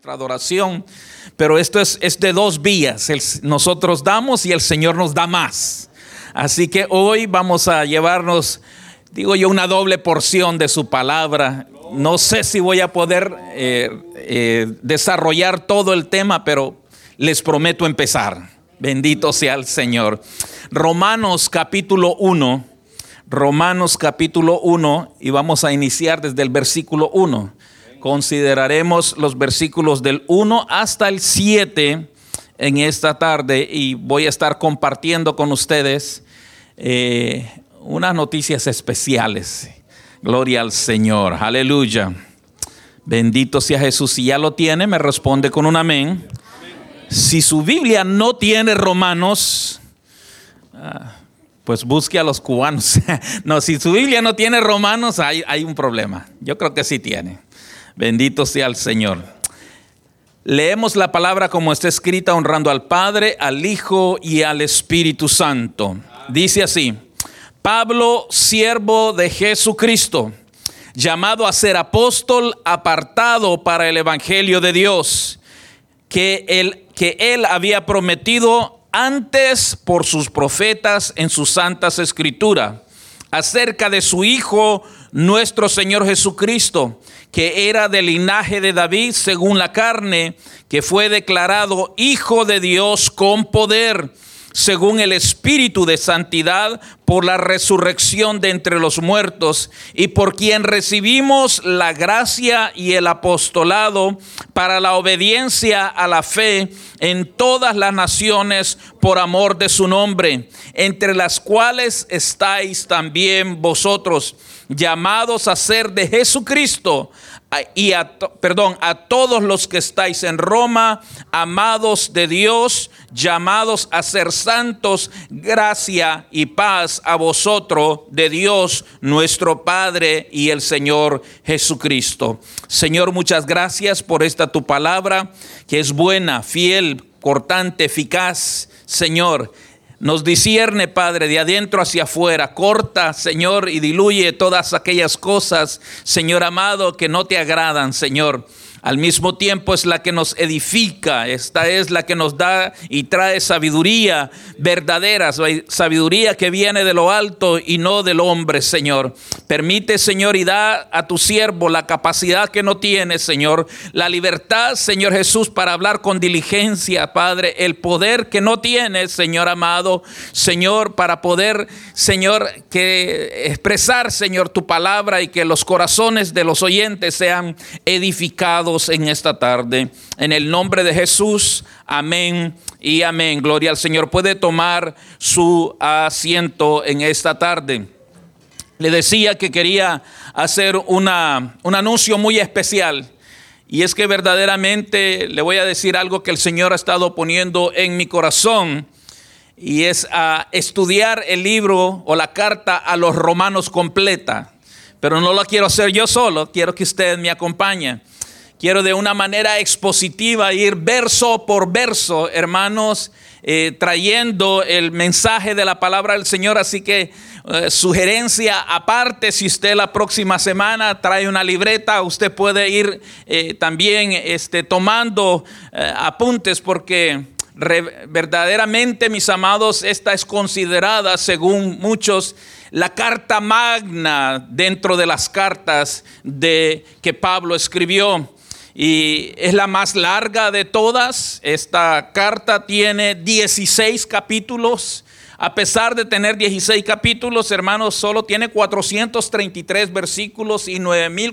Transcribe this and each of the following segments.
nuestra adoración, pero esto es de dos vías. Nosotros damos y el Señor nos da más. Así que hoy vamos a llevarnos, digo yo, una doble porción de su palabra. No sé si voy a poder desarrollar todo el tema, pero les prometo empezar. Bendito sea el Señor. Romanos capítulo 1, y vamos a iniciar desde el versículo 1. Consideraremos los versículos del 1 hasta el 7 en esta tarde y voy a estar compartiendo con ustedes unas noticias especiales. Gloria al Señor, aleluya. Bendito sea Jesús. Si ya lo tiene, me responde con un amén. Si su Biblia no tiene Romanos, pues busque a los cubanos. No, si su Biblia no tiene Romanos, hay un problema. Yo creo que sí tiene. Bendito sea el Señor. Leemos la palabra como está escrita, honrando al Padre, al Hijo y al Espíritu Santo. Dice así: Pablo, siervo de Jesucristo, llamado a ser apóstol, apartado para el evangelio de Dios, que él había prometido antes por sus profetas en sus santas escrituras, acerca de su Hijo, nuestro Señor Jesucristo, que era del linaje de David según la carne, que fue declarado Hijo de Dios con poder, según el Espíritu de santidad, por la resurrección de entre los muertos, y por quien recibimos la gracia y el apostolado para la obediencia a la fe en todas las naciones por amor de su nombre, entre las cuales estáis también vosotros, llamados a ser de Jesucristo, y a todos los que estáis en Roma, amados de Dios, llamados a ser santos, gracia y paz a vosotros de Dios nuestro Padre y el Señor Jesucristo. Señor, muchas gracias por esta tu palabra, que es buena, fiel, cortante, eficaz. Señor, nos discierne, Padre, de adentro hacia afuera. Corta, Señor, y diluye todas aquellas cosas, Señor amado, que no te agradan, Señor. Al mismo tiempo es la que nos edifica. Esta es la que nos da y trae sabiduría verdadera, sabiduría que viene de lo alto y no del hombre, Señor. Permite, Señor, y da a tu siervo la capacidad que no tiene, Señor, la libertad, Señor Jesús, para hablar con diligencia, Padre, el poder que no tiene, Señor amado, Señor, para poder, Señor, que expresar, Señor, tu palabra, y que los corazones de los oyentes sean edificados en esta tarde. En el nombre de Jesús, amén y amén. Gloria al Señor. Puede tomar su asiento en esta tarde. Le decía que quería hacer un anuncio muy especial. Y es que verdaderamente le voy a decir algo que el Señor ha estado poniendo en mi corazón. Y es a estudiar el libro o la carta a los Romanos completa. Pero no lo quiero hacer yo solo, quiero que usted me acompañe. Quiero de una manera expositiva ir verso por verso, hermanos, trayendo el mensaje de la palabra del Señor. Así que sugerencia aparte, si usted la próxima semana trae una libreta, usted puede ir también tomando apuntes, porque verdaderamente, mis amados, esta es considerada, según muchos, la carta magna dentro de las cartas que Pablo escribió. Y es la más larga de todas. Esta carta tiene 16 capítulos. A pesar de tener 16 capítulos, hermanos, solo tiene 433 versículos y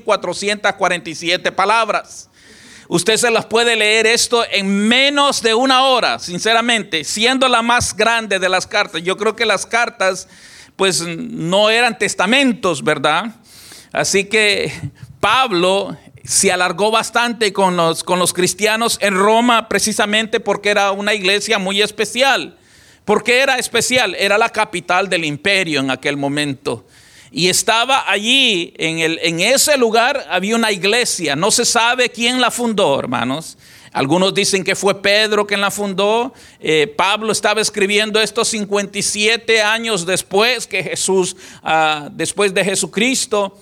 9,447 palabras. Usted se las puede leer esto en menos de una hora, sinceramente, siendo la más grande de las cartas. Yo creo que las cartas, pues, no eran testamentos, ¿verdad? Así que Pablo se alargó bastante con los cristianos en Roma, precisamente porque era una iglesia muy especial. ¿Por qué era especial? Era la capital del imperio en aquel momento. Y estaba allí, en ese lugar había una iglesia. No se sabe quién la fundó, hermanos. Algunos dicen que fue Pedro quien la fundó. Pablo estaba escribiendo esto 57 años después que después de Jesucristo.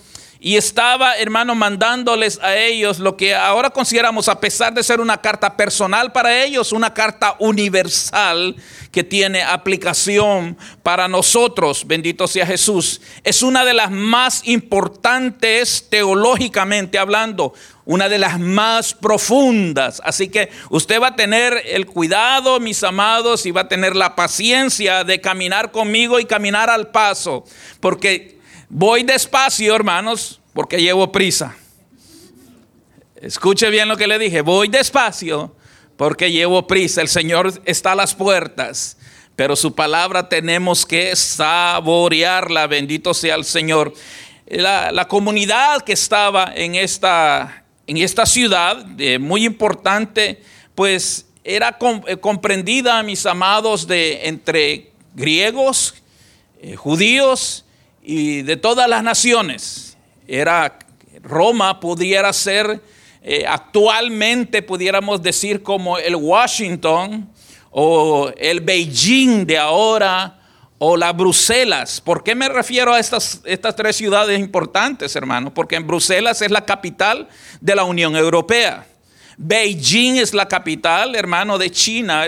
y estaba, hermano, mandándoles a ellos lo que ahora consideramos, a pesar de ser una carta personal para ellos, una carta universal que tiene aplicación para nosotros. Bendito sea Jesús. Es una de las más importantes teológicamente hablando, una de las más profundas. Así que usted va a tener el cuidado, mis amados, y va a tener la paciencia de caminar conmigo y caminar al paso, porque voy despacio, hermanos, porque llevo prisa. Escuche bien lo que le dije. Voy despacio porque llevo prisa. El Señor está a las puertas, pero su palabra tenemos que saborearla. Bendito sea el Señor. La comunidad que estaba en esta ciudad, muy importante, pues era comprendida, mis amados, entre griegos, judíos y de todas las naciones. Roma pudiera ser, actualmente pudiéramos decir, como el Washington o el Beijing de ahora, o la Bruselas. ¿Por qué me refiero a estas tres ciudades importantes, hermano? Porque en Bruselas es la capital de la Unión Europea. Beijing es la capital, hermano, de China,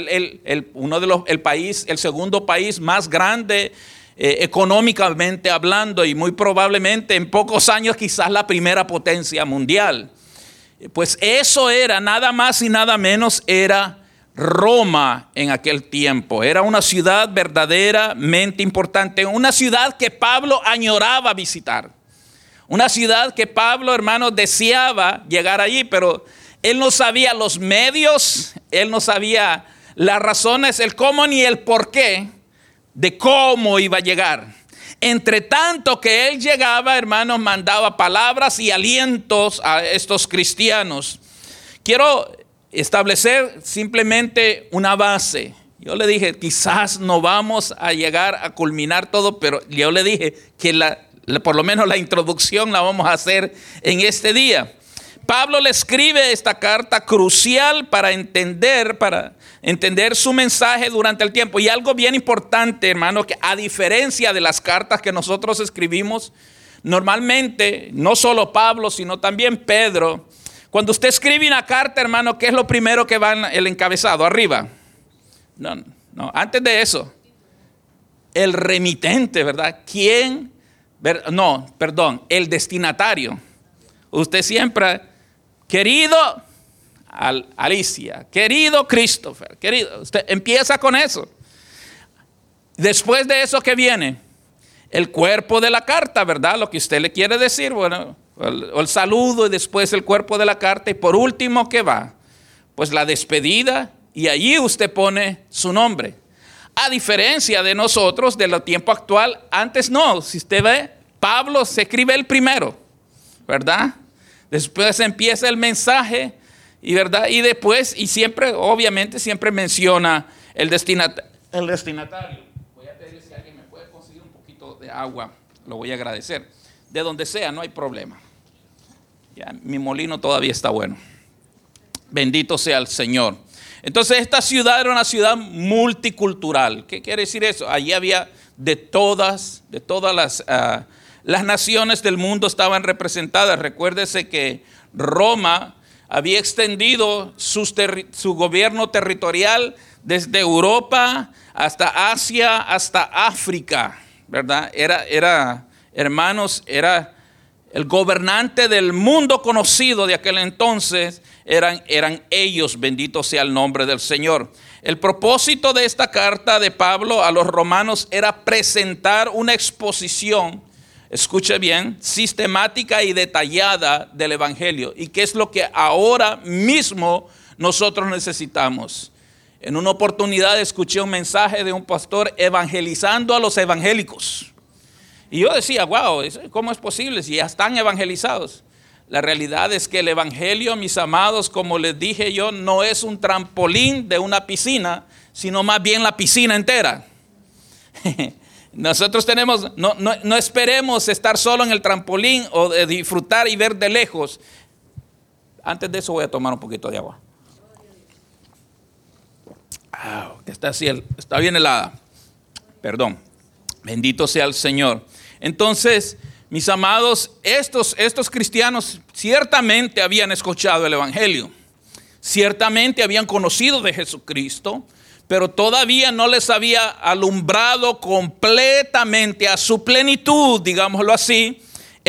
el segundo país más grande económicamente hablando, y muy probablemente en pocos años quizás la primera potencia mundial. Pues eso era nada más y nada menos, era Roma en aquel tiempo. Era una ciudad verdaderamente importante, una ciudad que Pablo añoraba visitar, una ciudad que Pablo, hermano, deseaba llegar allí, pero él no sabía los medios, él no sabía las razones, el cómo ni el por qué de cómo iba a llegar. Entre tanto que él llegaba, hermanos, mandaba palabras y alientos a estos cristianos. Quiero establecer simplemente una base. Yo le dije, quizás no vamos a llegar a culminar todo, pero yo le dije que por lo menos la introducción la vamos a hacer en este día. Pablo le escribe esta carta crucial para entender su mensaje durante el tiempo. Y algo bien importante, hermano, que a diferencia de las cartas que nosotros escribimos, normalmente, no solo Pablo, sino también Pedro, cuando usted escribe una carta, hermano, ¿qué es lo primero que va en el encabezado? Arriba. No, antes de eso, el remitente, ¿verdad? El destinatario. Usted siempre, querido Alicia, querido Christopher, querido, usted empieza con eso. Después de eso, ¿qué viene? El cuerpo de la carta, ¿verdad? Lo que usted le quiere decir, bueno, el saludo, y después el cuerpo de la carta, y por último, ¿qué va? Pues la despedida, y allí usted pone su nombre. A diferencia de nosotros, de lo tiempo actual, antes no. Si usted ve, Pablo se escribe el primero, ¿verdad? Después empieza el mensaje, y verdad, y después, y siempre, obviamente, siempre menciona el destinatario. Voy a pedir si alguien me puede conseguir un poquito de agua, lo voy a agradecer. De donde sea, no hay problema. Ya, mi molino todavía está bueno. Bendito sea el Señor. Entonces, esta ciudad era una ciudad multicultural. ¿Qué quiere decir eso? Allí había de todas las naciones del mundo estaban representadas. Recuérdese que Roma había extendido su gobierno territorial desde Europa hasta Asia, hasta África, ¿verdad? Hermanos, era el gobernante del mundo conocido de aquel entonces, eran ellos. Bendito sea el nombre del Señor. El propósito de esta carta de Pablo a los romanos era presentar una exposición, escuche bien, sistemática y detallada del Evangelio. ¿Y qué es lo que ahora mismo nosotros necesitamos? En una oportunidad escuché un mensaje de un pastor evangelizando a los evangélicos. Y yo decía, wow, ¿cómo es posible si ya están evangelizados? La realidad es que el evangelio, mis amados, como les dije yo, no es un trampolín de una piscina, sino más bien la piscina entera. Nosotros no esperemos estar solo en el trampolín o de disfrutar y ver de lejos. Antes de eso voy a tomar un poquito de agua. Que está bien helada. Perdón. Bendito sea el Señor. Entonces, Mis amados, estos cristianos ciertamente habían escuchado el evangelio, ciertamente habían conocido de Jesucristo, pero todavía no les había alumbrado completamente a su plenitud, digámoslo así,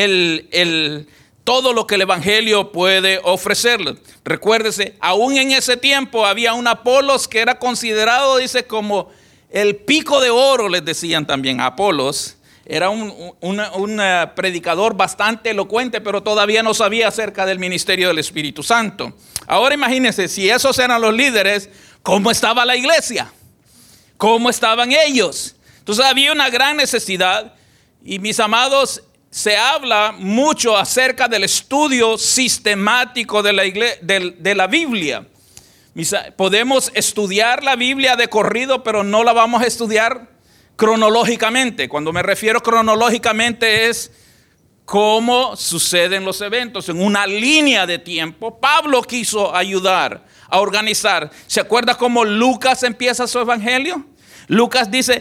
todo lo que el evangelio puede ofrecerles. Recuérdese, aún en ese tiempo había un Apolos que era considerado, dice, como el pico de oro, les decían también. Apolos era un predicador bastante elocuente, pero todavía no sabía acerca del ministerio del Espíritu Santo. Ahora imagínense, si esos eran los líderes, ¿cómo estaba la iglesia? ¿Cómo estaban ellos? Entonces había una gran necesidad. Y mis amados, se habla mucho acerca del estudio sistemático de la Biblia. Podemos estudiar la Biblia de corrido, pero no la vamos a estudiar cronológicamente. Cuando me refiero cronológicamente es cómo suceden los eventos en una línea de tiempo. Pablo quiso ayudar a organizar. ¿Se acuerda cómo Lucas empieza su evangelio? Lucas dice,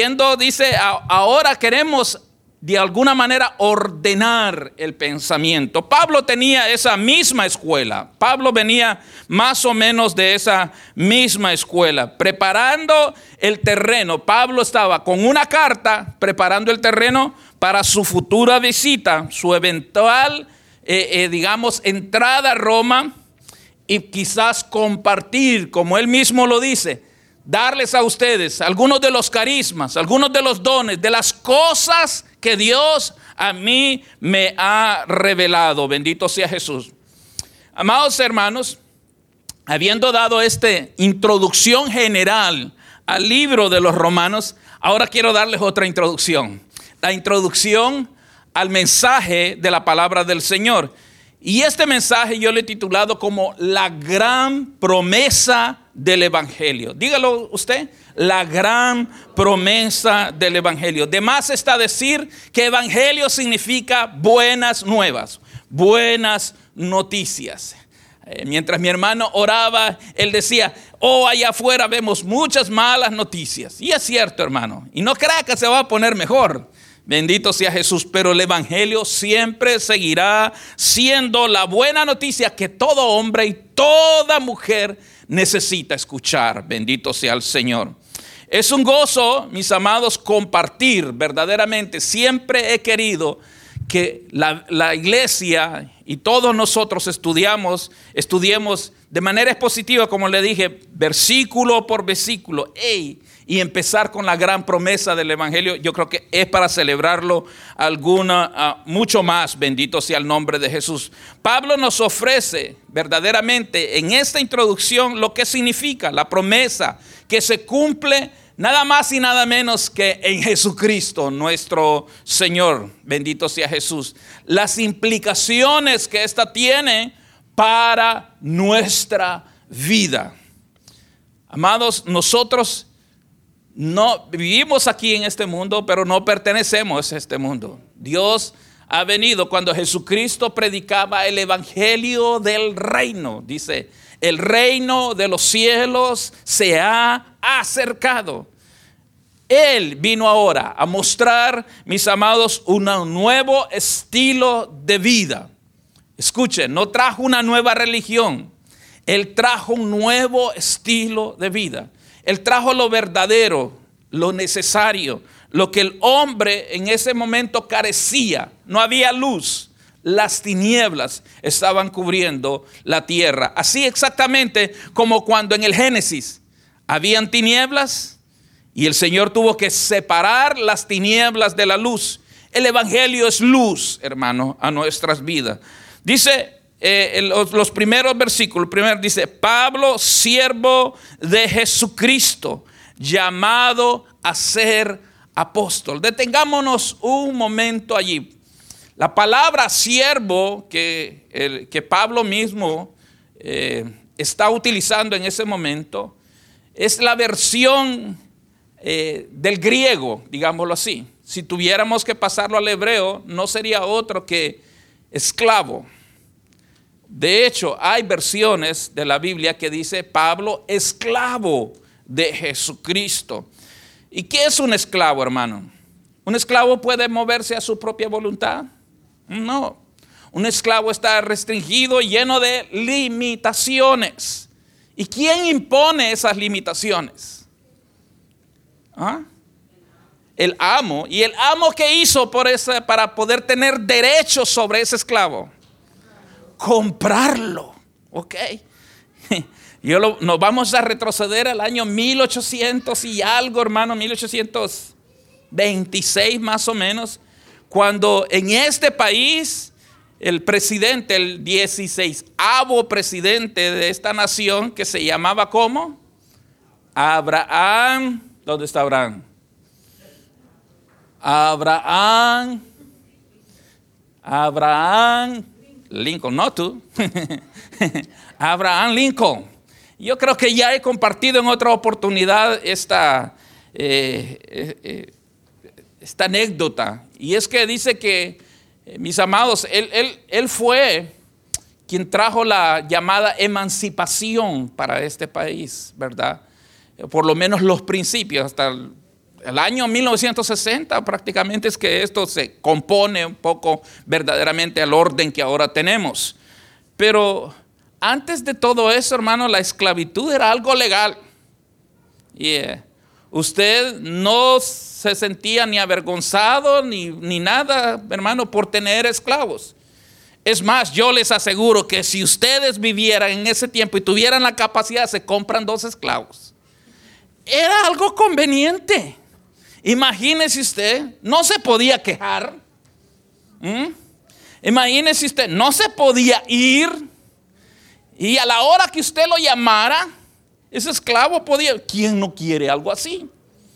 ahora queremos de alguna manera ordenar el pensamiento. Pablo tenía esa misma escuela. Pablo venía más o menos de esa misma escuela, preparando el terreno. Pablo estaba con una carta preparando el terreno para su futura visita, su eventual, entrada a Roma, y quizás compartir, como él mismo lo dice, darles a ustedes algunos de los carismas, algunos de los dones, de las cosas que Dios a mí me ha revelado. Bendito sea Jesús. Amados hermanos, habiendo dado esta introducción general al libro de los Romanos, ahora quiero darles otra introducción. La introducción al mensaje de la palabra del Señor. Y este mensaje yo lo he titulado como la gran promesa del evangelio. Dígalo usted, la gran promesa del evangelio. De más está decir que evangelio significa buenas nuevas, buenas noticias. Mientras mi hermano oraba, él decía, allá afuera vemos muchas malas noticias. Y es cierto, hermano, y no crea que se va a poner mejor. Bendito sea Jesús, pero el evangelio siempre seguirá siendo la buena noticia que todo hombre y toda mujer necesita escuchar. Bendito sea el Señor. Es un gozo, mis amados, compartir verdaderamente. Siempre he querido que la iglesia y todos nosotros estudiemos de manera expositiva, como le dije, versículo por versículo. Y empezar con la gran promesa del evangelio, yo creo que es para celebrarlo mucho más. Bendito sea el nombre de Jesús. Pablo nos ofrece verdaderamente en esta introducción lo que significa la promesa que se cumple nada más y nada menos que en Jesucristo, nuestro Señor. Bendito sea Jesús. Las implicaciones que esta tiene para nuestra vida. Amados, nosotros no vivimos aquí en este mundo, pero no pertenecemos a este mundo. Dios ha venido cuando Jesucristo predicaba el evangelio del reino. Dice, el reino de los cielos se ha acercado. Él vino ahora a mostrar, mis amados, un nuevo estilo de vida. Escuchen, no trajo una nueva religión. Él trajo un nuevo estilo de vida. Él trajo lo verdadero, lo necesario, lo que el hombre en ese momento carecía. No había luz. Las tinieblas estaban cubriendo la tierra. Así exactamente como cuando en el Génesis habían tinieblas y el Señor tuvo que separar las tinieblas de la luz. El evangelio es luz, hermano, a nuestras vidas. Dice los primeros versículos. Primero dice, Pablo, siervo de Jesucristo, llamado a ser apóstol. Detengámonos un momento allí. La palabra siervo que Pablo mismo está utilizando en ese momento es la versión del griego, digámoslo así. Si tuviéramos que pasarlo al hebreo, no sería otro que esclavo. De hecho, hay versiones de la Biblia que dice Pablo, esclavo de Jesucristo. ¿Y qué es un esclavo, hermano? ¿Un esclavo puede moverse a su propia voluntad? No. Un esclavo está restringido y lleno de limitaciones. ¿Y quién impone esas limitaciones? ¿Ah? El amo. ¿Y el amo qué hizo para poder tener derechos sobre ese esclavo? Comprarlo. Ok. Nos vamos a retroceder al año 1800 y algo, hermano, 1826 más o menos, cuando en este país el presidente, el 16º presidente de esta nación, que se llamaba ¿cómo? Abraham. ¿Dónde está Abraham? Abraham Lincoln, no tú. Abraham Lincoln. Yo creo que ya he compartido en otra oportunidad esta anécdota. Y es que dice que, mis amados, él fue quien trajo la llamada emancipación para este país, ¿verdad? Por lo menos los principios, hasta el año 1960 prácticamente es que esto se compone un poco verdaderamente al orden que ahora tenemos. Pero antes de todo eso, hermano, la esclavitud era algo legal. Usted no se sentía ni avergonzado ni nada, hermano, por tener esclavos. Es más, yo les aseguro que si ustedes vivieran en ese tiempo y tuvieran la capacidad, se compran 2 esclavos. Era algo conveniente. Imagínese usted, no se podía quejar. Imagínese usted, no se podía ir. Y a la hora que usted lo llamara, ese esclavo podía. ¿Quién no quiere algo así?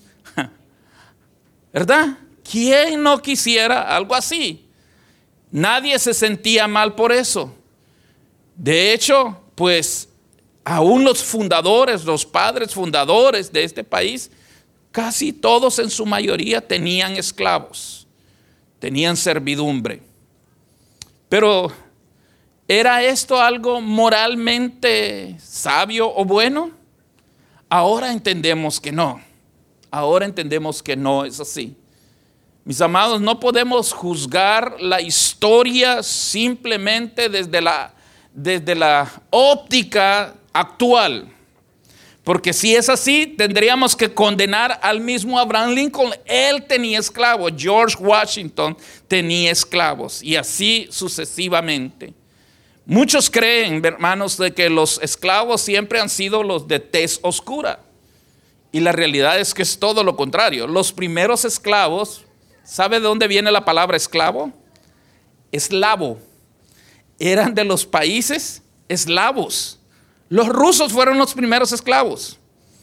¿Verdad? ¿Quién no quisiera algo así? Nadie se sentía mal por eso. De hecho, pues, aún los fundadores, los padres fundadores de este país, casi todos en su mayoría tenían esclavos, tenían servidumbre. Pero, ¿era esto algo moralmente sabio o bueno? Ahora entendemos que no. Ahora entendemos que no es así. Mis amados, no podemos juzgar la historia simplemente desde la óptica actual. Porque si es así, tendríamos que condenar al mismo Abraham Lincoln. Él tenía esclavos. George Washington tenía esclavos. Y así sucesivamente. Muchos creen, hermanos, de que los esclavos siempre han sido los de tez oscura. Y la realidad es que es todo lo contrario. Los primeros esclavos, ¿sabe de dónde viene la palabra esclavo? Eslavo. Eran de los países eslavos. Los rusos fueron los primeros esclavos.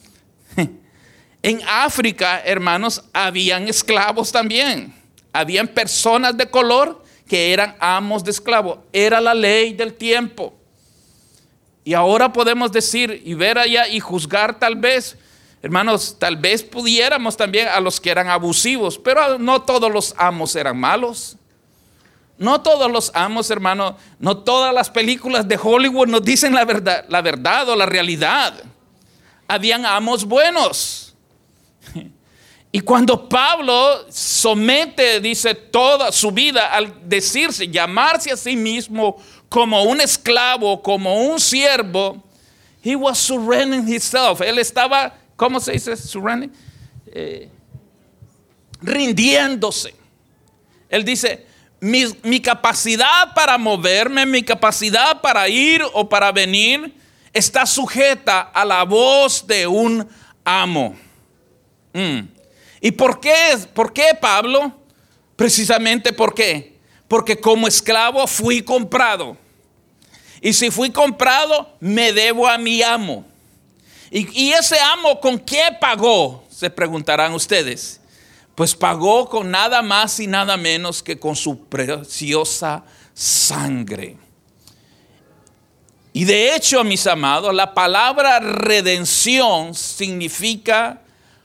En África, hermanos, habían esclavos también. Habían personas de color que eran amos de esclavos. Era la ley del tiempo. Y ahora podemos decir y ver allá y juzgar tal vez, hermanos, tal vez pudiéramos también a los que eran abusivos, pero no todos los amos eran malos. No todos los amos, hermano, no todas las películas de Hollywood nos dicen la verdad o la realidad. Habían amos buenos. Y cuando Pablo somete, dice, toda su vida al decirse, llamarse a sí mismo como un esclavo, como un siervo, he was surrendering himself. Él estaba, ¿cómo se dice surrendering? Rindiéndose. Él dice, mi capacidad para moverme, mi capacidad para ir o para venir está sujeta a la voz de un amo. ¿Y por qué, Pablo? Precisamente ¿por qué? Porque como esclavo fui comprado. Y si fui comprado, me debo a mi amo. ¿Y ese amo con qué pagó? Se preguntarán ustedes. Pues pagó con nada más y nada menos que con su preciosa sangre. Y de hecho, mis amados, la palabra redención significa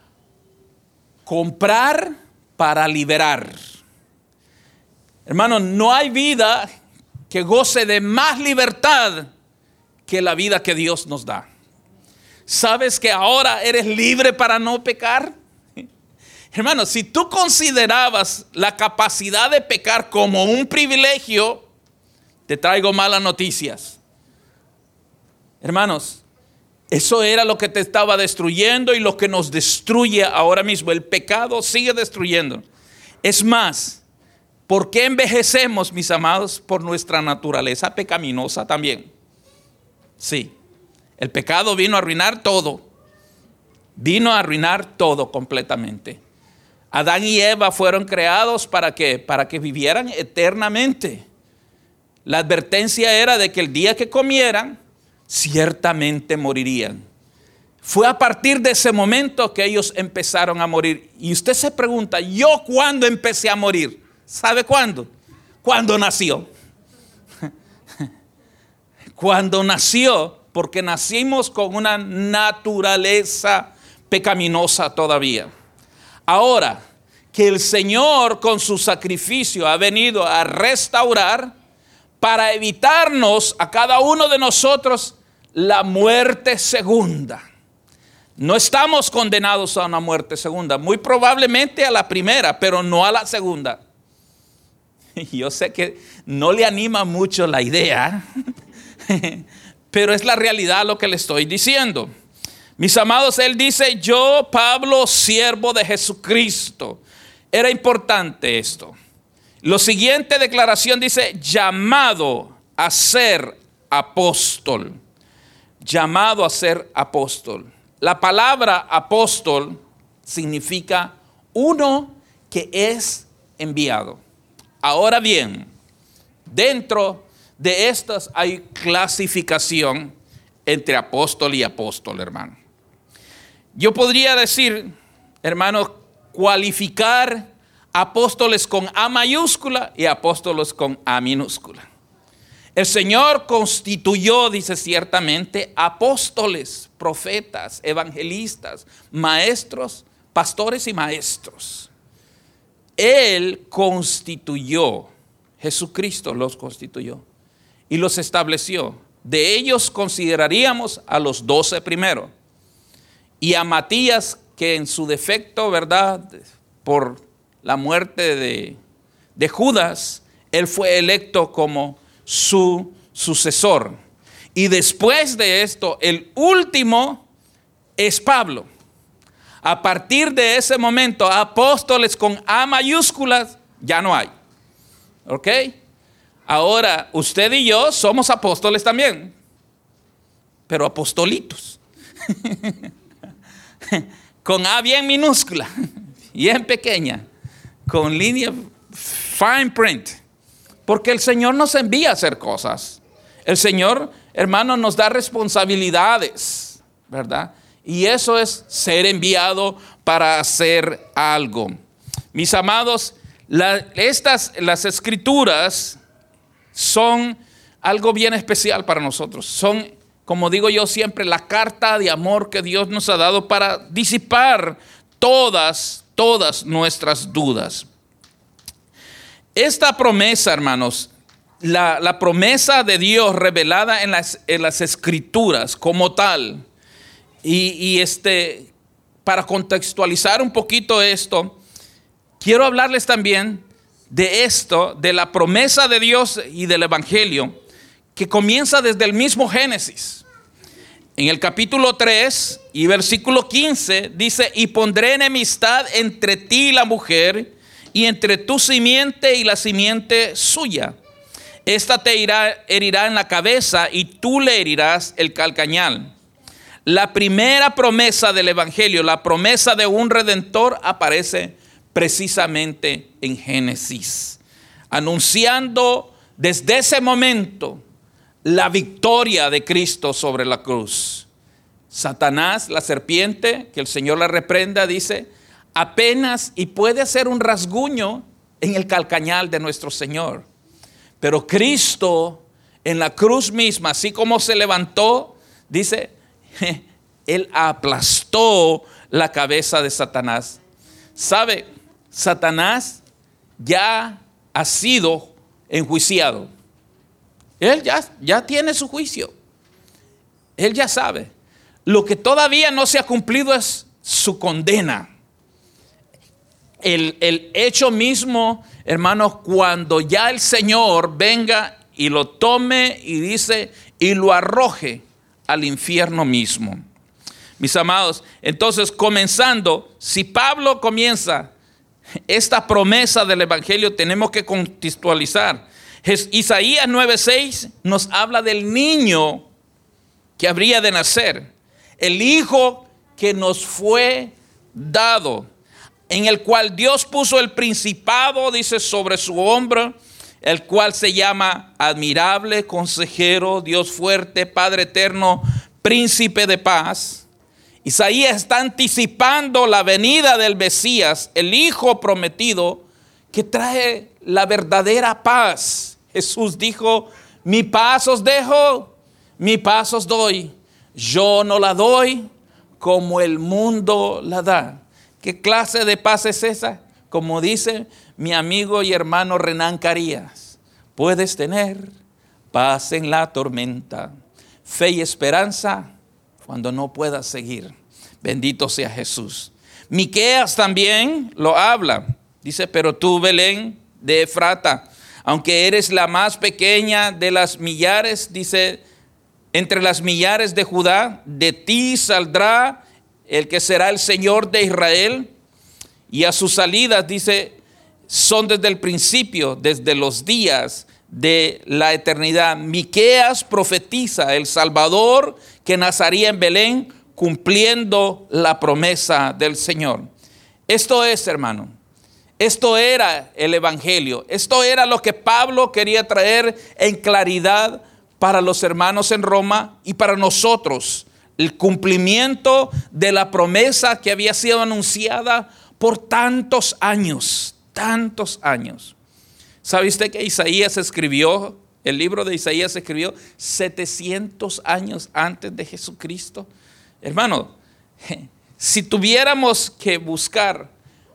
comprar para liberar. Hermano, no hay vida que goce de más libertad que la vida que Dios nos da. ¿Sabes que ahora eres libre para no pecar? Hermanos, si tú considerabas la capacidad de pecar como un privilegio, te traigo malas noticias. Hermanos, eso era lo que te estaba destruyendo y lo que nos destruye ahora mismo. El pecado sigue destruyendo. Es más, ¿por qué envejecemos, mis amados? Por nuestra naturaleza pecaminosa también. Sí, el pecado vino a arruinar todo. Vino a arruinar todo completamente. Adán y Eva fueron creados ¿para qué? Para que vivieran eternamente. La advertencia era de que el día que comieran, ciertamente morirían. Fue a partir de ese momento que ellos empezaron a morir. Y usted se pregunta, ¿yo cuándo empecé a morir? ¿Sabe cuándo? Cuando nació. Cuando nació, porque nacimos con una naturaleza pecaminosa todavía. Ahora, que el Señor con su sacrificio ha venido a restaurar para evitarnos a cada uno de nosotros la muerte segunda. No estamos condenados a una muerte segunda, muy probablemente a la primera, pero no a la segunda. Yo sé que no le anima mucho la idea, pero es la realidad lo que le estoy diciendo. Mis amados, él dice, yo, Pablo, siervo de Jesucristo. Era importante esto. La siguiente declaración dice, llamado a ser apóstol. Llamado a ser apóstol. La palabra apóstol significa uno que es enviado. Ahora bien, dentro de estas hay clasificación entre apóstol y apóstol, hermano. Yo podría decir, hermano, cualificar apóstoles con A mayúscula y apóstoles con A minúscula. El Señor constituyó, dice ciertamente, apóstoles, profetas, evangelistas, maestros, pastores y maestros. Él constituyó, Jesucristo los constituyó y los estableció. De ellos consideraríamos a los 12 primero. Y a Matías, que en su defecto, ¿verdad?, por la muerte de Judas, él fue electo como su sucesor. Y después de esto, el último es Pablo. A partir de ese momento, apóstoles con A mayúsculas ya no hay. ¿Ok? Ahora, usted y yo somos apóstoles también, pero apostolitos. Con A bien minúscula, bien pequeña, con línea fine print. Porque el Señor nos envía a hacer cosas. El Señor, hermano, nos da responsabilidades, ¿verdad? Y eso es ser enviado para hacer algo. Mis amados, las escrituras son algo bien especial para nosotros. Son, como digo yo siempre, la carta de amor que Dios nos ha dado para disipar todas nuestras dudas. Esta promesa, hermanos, la promesa de Dios revelada en las escrituras como tal, para contextualizar un poquito esto, quiero hablarles también de esto, de la promesa de Dios y del Evangelio, que comienza desde el mismo Génesis. En el capítulo 3 y versículo 15 dice, y pondré enemistad entre ti y la mujer, y entre tu simiente y la simiente suya. Esta te herirá en la cabeza y tú le herirás el calcañal. La primera promesa del Evangelio, la promesa de un Redentor, aparece precisamente en Génesis, anunciando desde ese momento la victoria de Cristo sobre la cruz. Satanás, la serpiente, que el Señor la reprenda, dice, apenas y puede hacer un rasguño en el calcañal de nuestro Señor. Pero Cristo en la cruz misma, así como se levantó, dice, Él aplastó la cabeza de Satanás. ¿Sabe? Satanás ya ha sido enjuiciado. Él ya tiene su juicio. Él ya sabe. Lo que todavía no se ha cumplido es su condena. el hecho mismo, hermanos, cuando ya el Señor venga y lo tome y dice, y lo arroje al infierno mismo. Mis amados, entonces comenzando, si Pablo comienza esta promesa del evangelio, tenemos que contextualizar. Isaías 9:6 nos habla del niño que habría de nacer, el hijo que nos fue dado, en el cual Dios puso el principado, dice, sobre su hombro, el cual se llama admirable, consejero, Dios fuerte, Padre eterno, príncipe de paz. Isaías está anticipando la venida del Mesías, el Hijo prometido, que trae la verdadera paz. Jesús dijo, mi paz os dejo, mi paz os doy. Yo no la doy como el mundo la da. ¿Qué clase de paz es esa? Como dice mi amigo y hermano Renán Carías, puedes tener paz en la tormenta, fe y esperanza cuando no puedas seguir. Bendito sea Jesús. Miqueas también lo habla. Dice, pero tú, Belén de Efrata, aunque eres la más pequeña de las millares, dice, entre las millares de Judá, de ti saldrá el que será el Señor de Israel. Y a sus salidas, dice, son desde el principio, desde los días de la eternidad. Miqueas profetiza el Salvador que nacería en Belén, cumpliendo la promesa del Señor. Esto es, hermano, esto era el evangelio. Esto era lo que Pablo quería traer en claridad para los hermanos en Roma y para nosotros. El cumplimiento de la promesa que había sido anunciada por tantos años, tantos años. ¿Sabe usted que Isaías escribió, el libro de Isaías se escribió 700 años antes de Jesucristo? Hermano, si tuviéramos que buscar,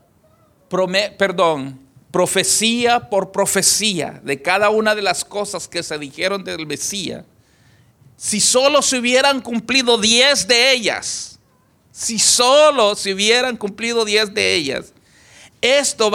profecía por profecía de cada una de las cosas que se dijeron del Mesías, si solo se hubieran cumplido 10 de ellas, esto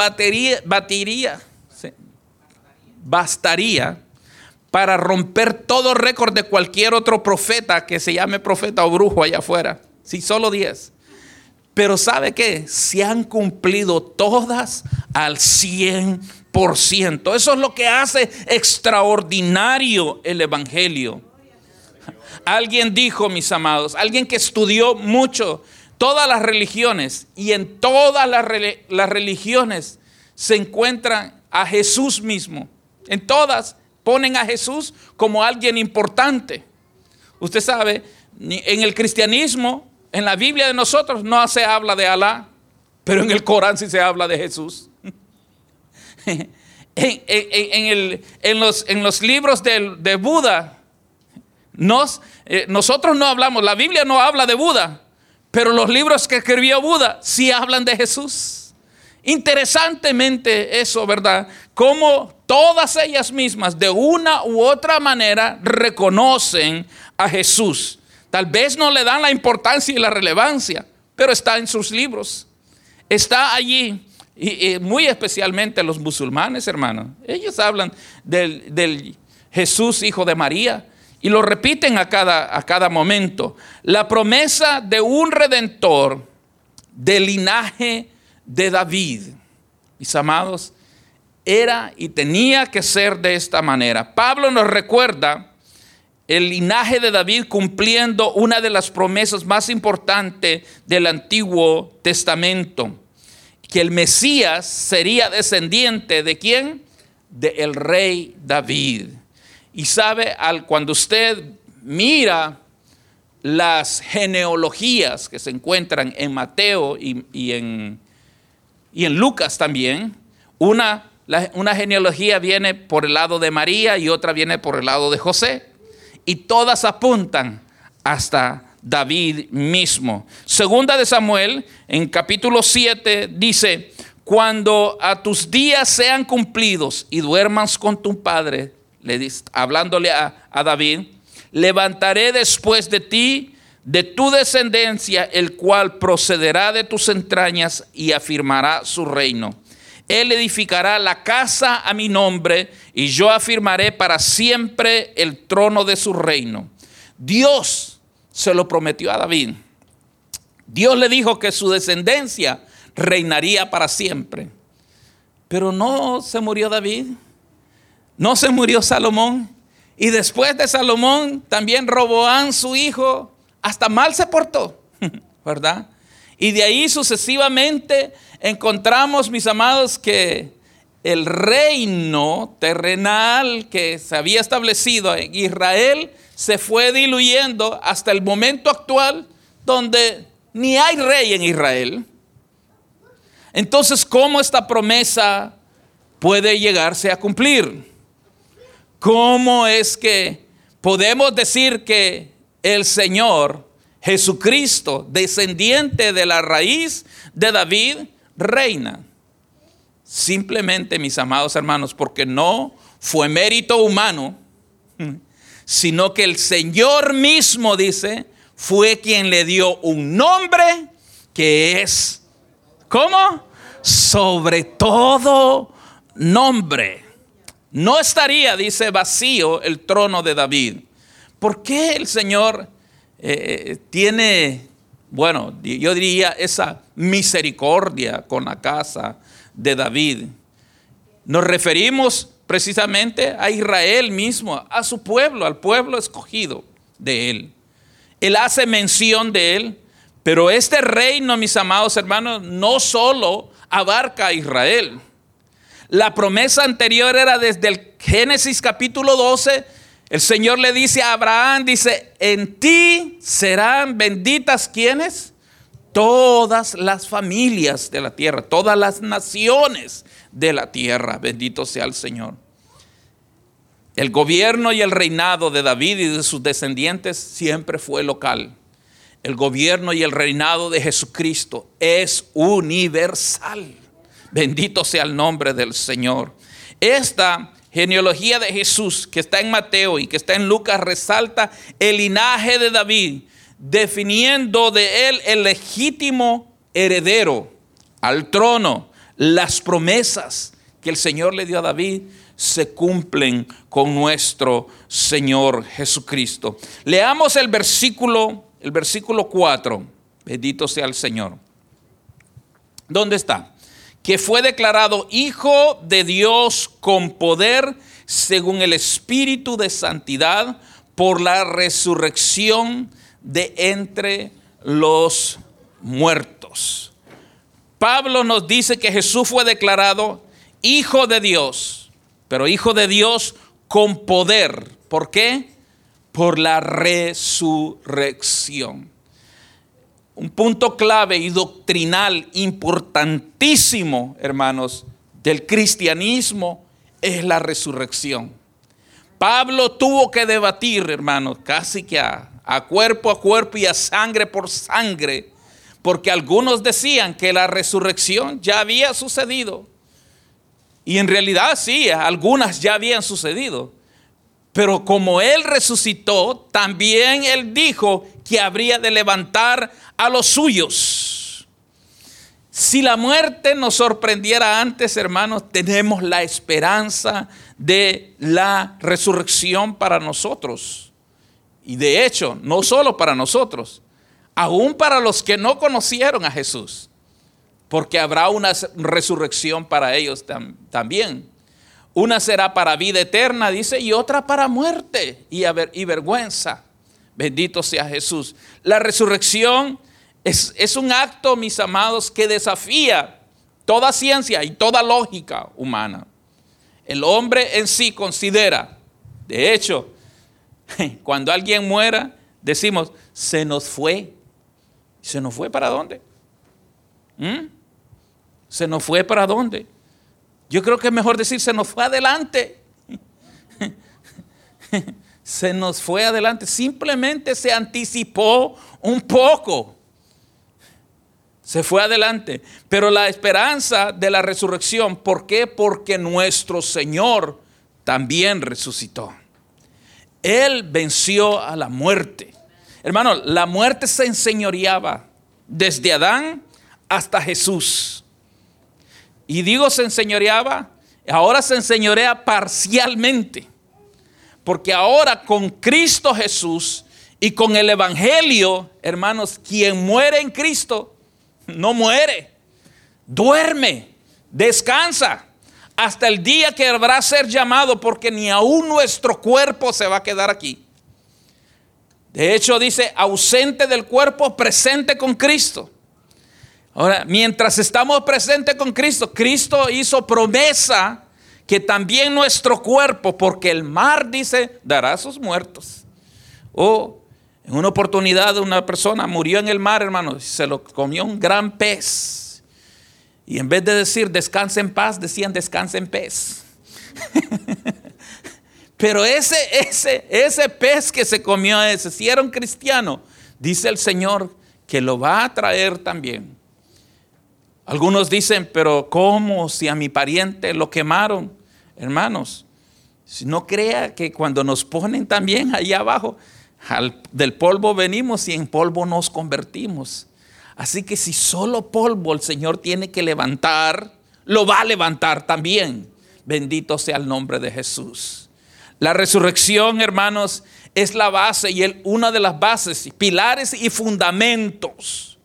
bastaría para romper todo récord de cualquier otro profeta que se llame profeta o brujo allá afuera. Si solo 10. Pero ¿sabe qué? Se han cumplido todas al 100%. Eso es lo que hace extraordinario el evangelio. Alguien dijo, mis amados, alguien que estudió mucho todas las religiones, y en todas las religiones se encuentran a Jesús mismo. En todas ponen a Jesús como alguien importante. Usted sabe, en el cristianismo, en la Biblia de nosotros no se habla de Alá, pero en el Corán sí se habla de Jesús. En los libros de Buda, nosotros no hablamos, la Biblia no habla de Buda, pero los libros que escribió Buda sí hablan de Jesús. Interesantemente eso, ¿verdad? Como todas ellas mismas de una u otra manera reconocen a Jesús. Tal vez no le dan la importancia y la relevancia, pero está en sus libros. Está allí, y muy especialmente los musulmanes, hermano. Ellos hablan del Jesús, hijo de María, y lo repiten a cada momento. La promesa de un redentor del linaje de David, mis amados, era y tenía que ser de esta manera. Pablo nos recuerda el linaje de David cumpliendo una de las promesas más importantes del Antiguo Testamento, que el Mesías sería descendiente ¿de quién? Del rey David. Y sabe, cuando usted mira las genealogías que se encuentran en Mateo y en Lucas también, una genealogía viene por el lado de María y otra viene por el lado de José. Y todas apuntan hasta David mismo. Segunda de Samuel, en capítulo 7, dice, cuando a tus días sean cumplidos y duermas con tu padre, hablándole a David, levantaré después de ti de tu descendencia, el cual procederá de tus entrañas y afirmará su reino. Él edificará la casa a mi nombre y yo afirmaré para siempre el trono de su reino. Dios se lo prometió a David. Dios le dijo que su descendencia reinaría para siempre. Pero no se murió David, no se murió Salomón. Y después de Salomón, también Roboam, su hijo, hasta mal se portó, ¿verdad? Y de ahí sucesivamente encontramos, mis amados, que el reino terrenal que se había establecido en Israel se fue diluyendo hasta el momento actual, donde ni hay rey en Israel. Entonces, ¿cómo esta promesa puede llegarse a cumplir? ¿Cómo es que podemos decir que el Señor Jesucristo, descendiente de la raíz de David, reina? Simplemente, mis amados hermanos, porque no fue mérito humano, sino que el Señor mismo, dice, fue quien le dio un nombre que es, ¿cómo? Sobre todo nombre. No estaría, dice, vacío el trono de David. ¿Por qué el Señor tiene, bueno, yo diría esa misericordia con la casa de David? Nos referimos precisamente a Israel mismo, a su pueblo, al pueblo escogido de él. Él hace mención de él, pero este reino, mis amados hermanos, no solo abarca a Israel. La promesa anterior era desde el Génesis capítulo 12. El Señor le dice a Abraham, dice, en ti serán benditas, ¿quiénes? Todas las familias de la tierra, todas las naciones de la tierra. Bendito sea el Señor. El gobierno y el reinado de David y de sus descendientes siempre fue local. El gobierno y el reinado de Jesucristo es universal. Bendito sea el nombre del Señor. Esta genealogía de Jesús que está en Mateo y que está en Lucas resalta el linaje de David, definiendo de él el legítimo heredero al trono. Las promesas que el Señor le dio a David se cumplen con nuestro Señor Jesucristo. Leamos el versículo 4. Bendito sea el Señor. ¿Dónde está? Que fue declarado Hijo de Dios con poder según el Espíritu de santidad por la resurrección de entre los muertos. Pablo nos dice que Jesús fue declarado Hijo de Dios, pero Hijo de Dios con poder. ¿Por qué? Por la resurrección. Un punto clave y doctrinal importantísimo, hermanos, del cristianismo es la resurrección. Pablo tuvo que debatir, hermanos, casi que a cuerpo y a sangre por sangre, porque algunos decían que la resurrección ya había sucedido. Y en realidad sí, algunas ya habían sucedido. Pero como Él resucitó, también Él dijo que habría de levantar a los suyos. Si la muerte nos sorprendiera antes, hermanos, tenemos la esperanza de la resurrección para nosotros. Y de hecho, no solo para nosotros, aún para los que no conocieron a Jesús, porque habrá una resurrección para ellos también. Una será para vida eterna, dice, y otra para muerte y vergüenza. Bendito sea Jesús. La resurrección es un acto, mis amados, que desafía toda ciencia y toda lógica humana. El hombre en sí considera, de hecho, cuando alguien muera, decimos, se nos fue. ¿Se nos fue para dónde? ¿Se nos fue para dónde? Yo creo que es mejor decir, se nos fue adelante. Se nos fue adelante. Simplemente se anticipó un poco. Se fue adelante. Pero la esperanza de la resurrección, ¿por qué? Porque nuestro Señor también resucitó. Él venció a la muerte. Hermano, la muerte se enseñoreaba desde Adán hasta Jesús. Y digo se enseñoreaba, ahora se enseñorea parcialmente. Porque ahora con Cristo Jesús y con el Evangelio, hermanos, quien muere en Cristo no muere, duerme, descansa hasta el día que habrá ser llamado, porque ni aún nuestro cuerpo se va a quedar aquí. De hecho dice, ausente del cuerpo, presente con Cristo. Ahora, mientras estamos presentes con Cristo, Cristo hizo promesa que también nuestro cuerpo, porque el mar, dice, dará a sus muertos. En una oportunidad una persona murió en el mar, hermano, se lo comió un gran pez. Y en vez de decir descansa en paz, decían descansa en pez. Pero ese pez que se comió si era un cristiano, dice el Señor que lo va a traer también. Algunos dicen, pero ¿cómo si a mi pariente lo quemaron? Hermanos, si no crea que cuando nos ponen también allá abajo, del polvo venimos y en polvo nos convertimos. Así que si solo polvo el Señor tiene que levantar, lo va a levantar también. Bendito sea el nombre de Jesús. La resurrección, hermanos, es la base y una de las bases, pilares y fundamentos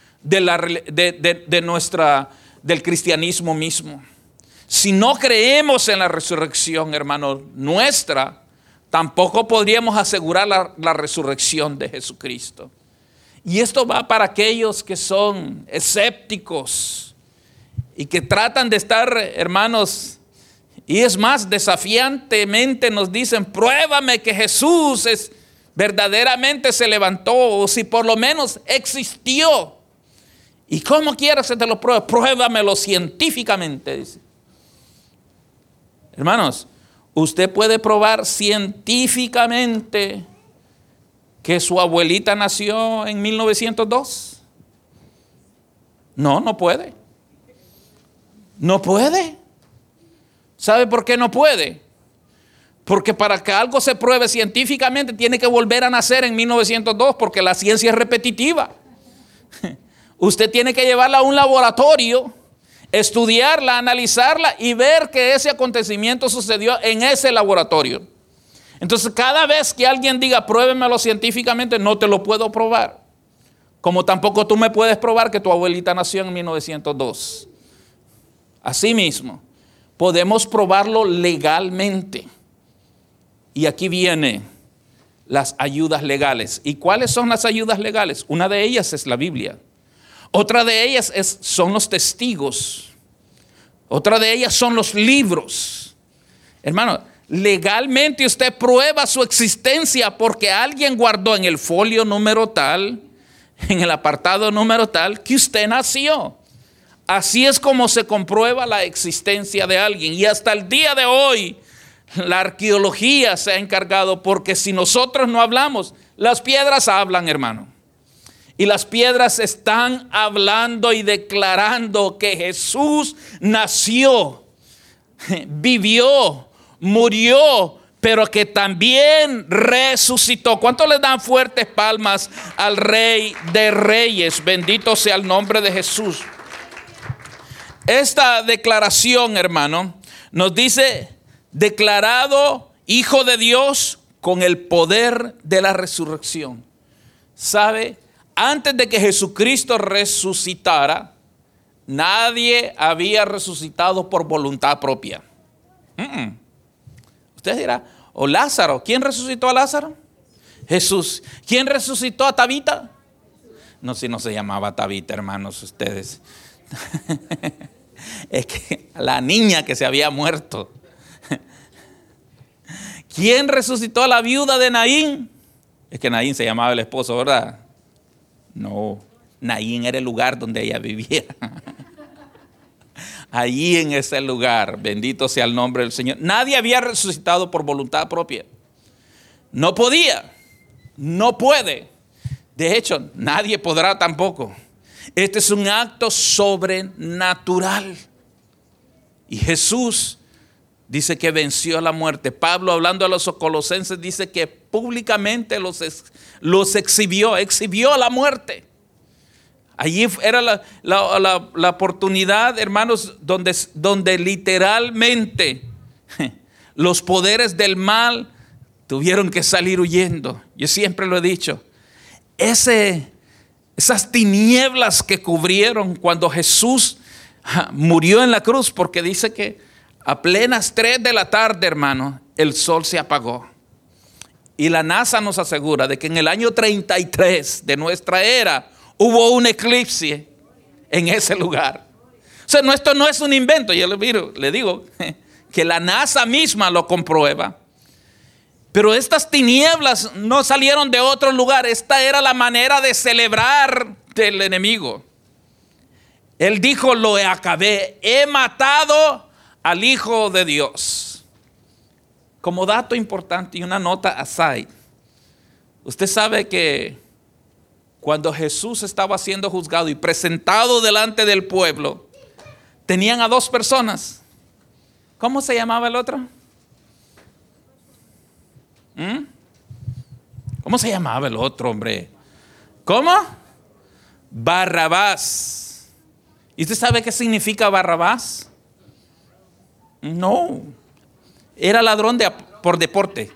del cristianismo mismo. Si no creemos en la resurrección, hermano, nuestra, tampoco podríamos asegurar la resurrección de Jesucristo. Y esto va para aquellos que son escépticos y que tratan de estar, hermanos, y es más, desafiantemente nos dicen, pruébame que Jesús verdaderamente se levantó, o si por lo menos existió. ¿Y cómo quieres que te lo pruebe? Pruébamelo científicamente, dice. Hermanos, usted puede probar científicamente que su abuelita nació en 1902. No puede. No puede. ¿Sabe por qué no puede? Porque para que algo se pruebe científicamente tiene que volver a nacer en 1902, porque la ciencia es repetitiva. Usted tiene que llevarla a un laboratorio, estudiarla, analizarla y ver que ese acontecimiento sucedió en ese laboratorio. Entonces, cada vez que alguien diga, pruébemelo científicamente, no te lo puedo probar. Como tampoco tú me puedes probar que tu abuelita nació en 1902. Asimismo, podemos probarlo legalmente. Y aquí vienen las ayudas legales. ¿Y cuáles son las ayudas legales? Una de ellas es la Biblia. Otra de ellas son los testigos. Otra de ellas son los libros. Hermano, legalmente usted prueba su existencia porque alguien guardó en el folio número tal, en el apartado número tal, que usted nació. Así es como se comprueba la existencia de alguien. Y hasta el día de hoy, la arqueología se ha encargado, porque si nosotros no hablamos, las piedras hablan, hermano. Y las piedras están hablando y declarando que Jesús nació, vivió, murió, pero que también resucitó. ¿Cuántos le dan fuertes palmas al Rey de Reyes? Bendito sea el nombre de Jesús. Esta declaración, hermano, nos dice, declarado Hijo de Dios con el poder de la resurrección. ¿Sabe? Antes de que Jesucristo resucitara, nadie había resucitado por voluntad propia. Usted dirá, ¿o Lázaro? ¿Quién resucitó a Lázaro? Jesús. ¿Quién resucitó a Tabita? No, si no se llamaba Tabita, hermanos, ustedes. Es que la niña que se había muerto. ¿Quién resucitó a la viuda de Naín? Es que Naín se llamaba el esposo, ¿verdad? No, Naín era el lugar donde ella vivía. Allí en ese lugar, bendito sea el nombre del Señor. Nadie había resucitado por voluntad propia. No podía, no puede. De hecho, nadie podrá tampoco. Este es un acto sobrenatural. Y Jesús dice que venció a la muerte. Pablo, hablando a los colosenses, dice que públicamente los exhibió a la muerte. Allí era la oportunidad, hermanos, donde literalmente los poderes del mal tuvieron que salir huyendo. Yo siempre lo he dicho. Esas tinieblas que cubrieron cuando Jesús murió en la cruz, porque dice que a plenas 3 de la tarde, hermano, el sol se apagó. Y la NASA nos asegura de que en el año 33 de nuestra era hubo un eclipse en ese lugar. O sea, esto no es un invento. Yo le digo que la NASA misma lo comprueba. Pero estas tinieblas no salieron de otro lugar. Esta era la manera de celebrar del enemigo. Él dijo: lo acabé, he matado al Hijo de Dios. Como dato importante y una nota aside, usted sabe que cuando Jesús estaba siendo juzgado y presentado delante del pueblo, tenían a 2 personas. ¿Cómo se llamaba el otro? ¿Cómo se llamaba el otro, hombre? ¿Cómo? Barrabás. ¿Y usted sabe qué significa Barrabás? No. Era ladrón por deporte.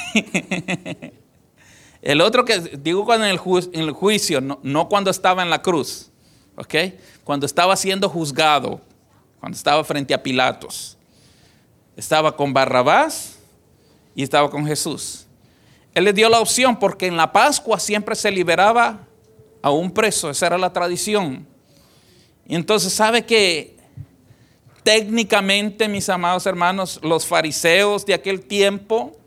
El otro que digo cuando en el juicio, no cuando estaba en la cruz. ¿Ok? Cuando estaba siendo juzgado, cuando estaba frente a Pilatos. Estaba con Barrabás y estaba con Jesús. Él le dio la opción porque en la Pascua siempre se liberaba a un preso. Esa era la tradición. Y entonces, ¿sabe que técnicamente, mis amados hermanos, los fariseos de aquel tiempo,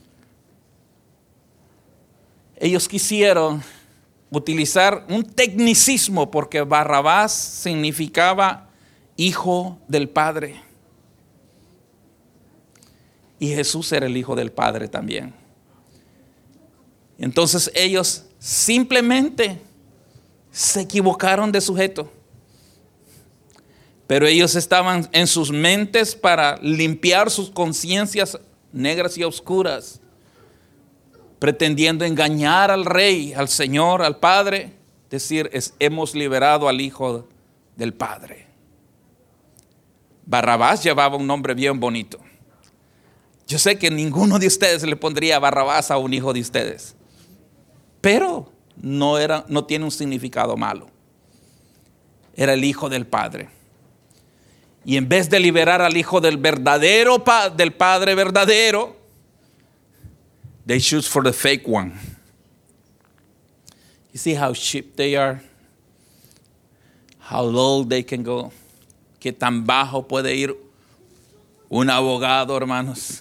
ellos quisieron utilizar un tecnicismo porque Barrabás significaba hijo del Padre. Y Jesús era el Hijo del Padre también. Entonces ellos simplemente se equivocaron de sujeto. Pero ellos estaban en sus mentes para limpiar sus conciencias negras y oscuras, pretendiendo engañar al Rey, al Señor, al Padre, decir: hemos liberado al Hijo del Padre. Barrabás llevaba un nombre bien bonito. Yo sé que ninguno de ustedes le pondría Barrabás a un hijo de ustedes, pero no tiene un significado malo. Era el Hijo del Padre. Y en vez de liberar al Hijo del verdadero, del Padre verdadero, they choose for the fake one. You see how cheap they are? How low they can go. Qué tan bajo puede ir un abogado, hermanos.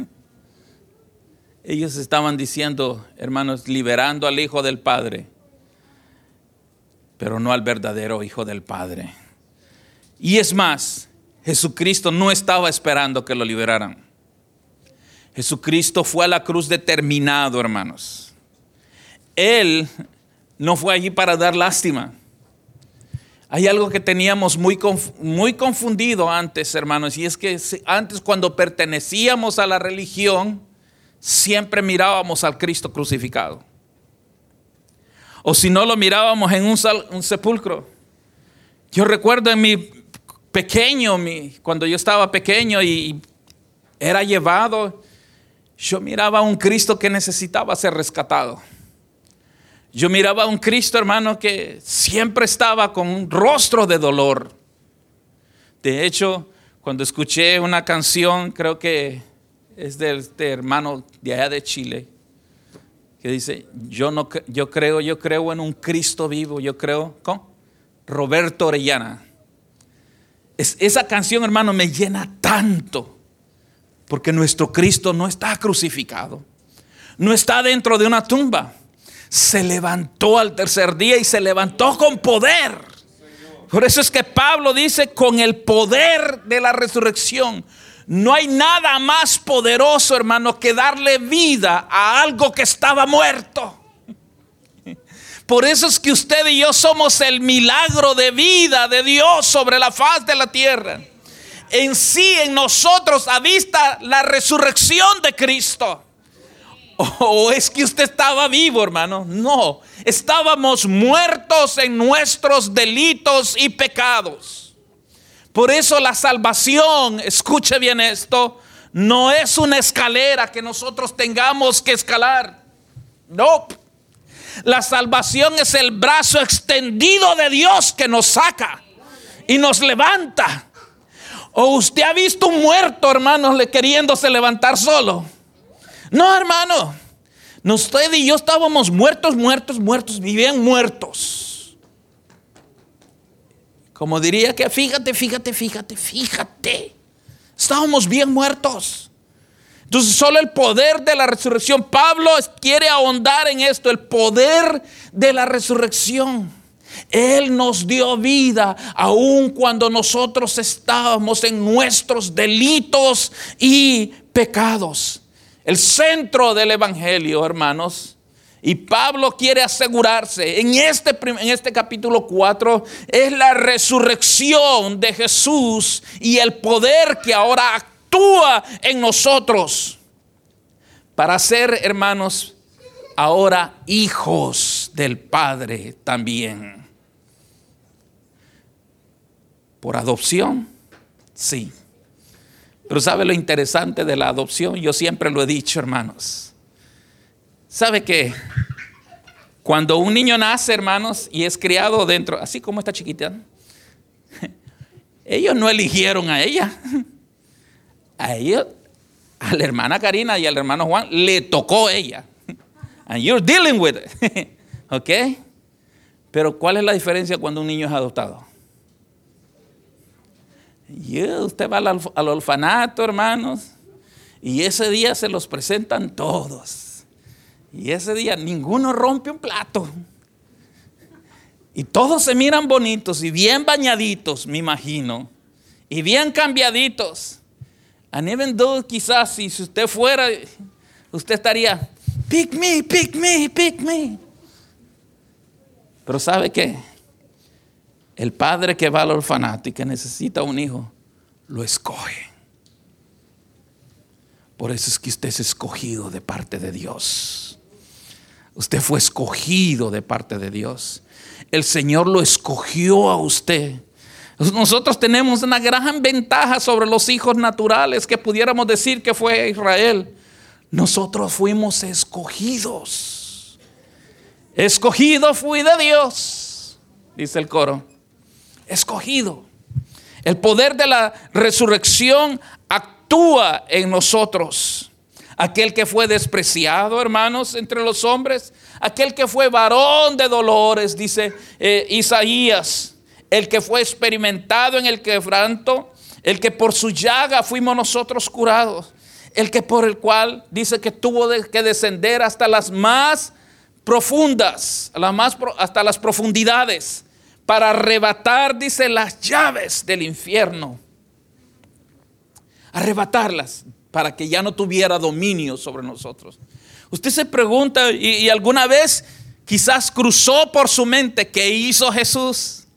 Ellos estaban diciendo, hermanos, liberando al Hijo del Padre, pero no al verdadero Hijo del Padre. Y es más, Jesucristo no estaba esperando que lo liberaran. Jesucristo fue a la cruz determinado, hermanos. Él no fue allí para dar lástima. Hay algo que teníamos muy confundido antes, hermanos, y es que antes, cuando pertenecíamos a la religión, siempre mirábamos al Cristo crucificado. O si no, lo mirábamos en un sepulcro. Yo recuerdo cuando yo estaba pequeño y era llevado, yo miraba a un Cristo que necesitaba ser rescatado. Yo miraba a un Cristo, hermano, que siempre estaba con un rostro de dolor. De hecho, cuando escuché una canción, creo que es de este hermano de allá de Chile, que dice: yo creo en un Cristo vivo. Yo creo con Roberto Orellana. Esa canción, hermano, me llena tanto, porque nuestro Cristo no está crucificado, no está dentro de una tumba. Se levantó al tercer día y se levantó con poder. Por eso es que Pablo dice: con el poder de la resurrección. No hay nada más poderoso, hermano, que darle vida a algo que estaba muerto. Por eso es que usted y yo somos el milagro de vida de Dios sobre la faz de la tierra. en sí, en nosotros, a vista la resurrección de Cristo. ¿O es que usted estaba vivo, hermano? No, estábamos muertos en nuestros delitos y pecados. Por eso la salvación, escuche bien esto, no es una escalera que nosotros tengamos que escalar. No. La salvación es el brazo extendido de Dios que nos saca y nos levanta. ¿O usted ha visto un muerto, hermanos, queriéndose levantar solo? No, hermano. Usted y yo estábamos muertos, bien muertos. Como diría que fíjate. Estábamos bien muertos. Entonces solo el poder de la resurrección. Pablo quiere ahondar en esto, el poder de la resurrección. Él nos dio vida aun cuando nosotros estábamos en nuestros delitos y pecados. El centro del evangelio, hermanos, y Pablo quiere asegurarse en este capítulo 4, es la resurrección de Jesús y el poder que ahora actúa en nosotros para ser, hermanos, ahora hijos del Padre también. Por adopción, sí. Pero ¿sabe lo interesante de la adopción? Yo siempre lo he dicho, hermanos. ¿Sabe qué? Cuando un niño nace, hermanos, y es criado dentro, así como esta chiquita, ellos no eligieron a ella. A ellos, a la hermana Karina y al hermano Juan, le tocó ella. And you're dealing with it. ¿Ok? Pero ¿cuál es la diferencia cuando un niño es adoptado? Usted va al orfanato, hermanos, y ese día se los presentan todos. Y ese día ninguno rompe un plato. Y todos se miran bonitos y bien bañaditos, me imagino. Y bien cambiaditos. And even though quizás si usted fuera, usted estaría, pick me. Pero ¿sabe qué? El padre que va al orfanato y que necesita un hijo, lo escoge. Por eso es que usted es escogido de parte de Dios. Usted fue escogido de parte de Dios. El Señor lo escogió a usted. Nosotros tenemos una gran ventaja sobre los hijos naturales que pudiéramos decir que fue Israel. Nosotros fuimos escogidos. Escogido fui de Dios, dice el coro. Escogido. El poder de la resurrección actúa en nosotros. Aquel que fue despreciado, hermanos, entre los hombres, aquel que fue varón de dolores, dice Isaías, el que fue experimentado en el quebranto, el que por su llaga fuimos nosotros curados, el que por el cual dice que tuvo que descender hasta las más profundas, hasta las profundidades, para arrebatar, dice, las llaves del infierno. Arrebatarlas para que ya no tuviera dominio sobre nosotros. Usted se pregunta, y alguna vez quizás cruzó por su mente, ¿qué hizo Jesús?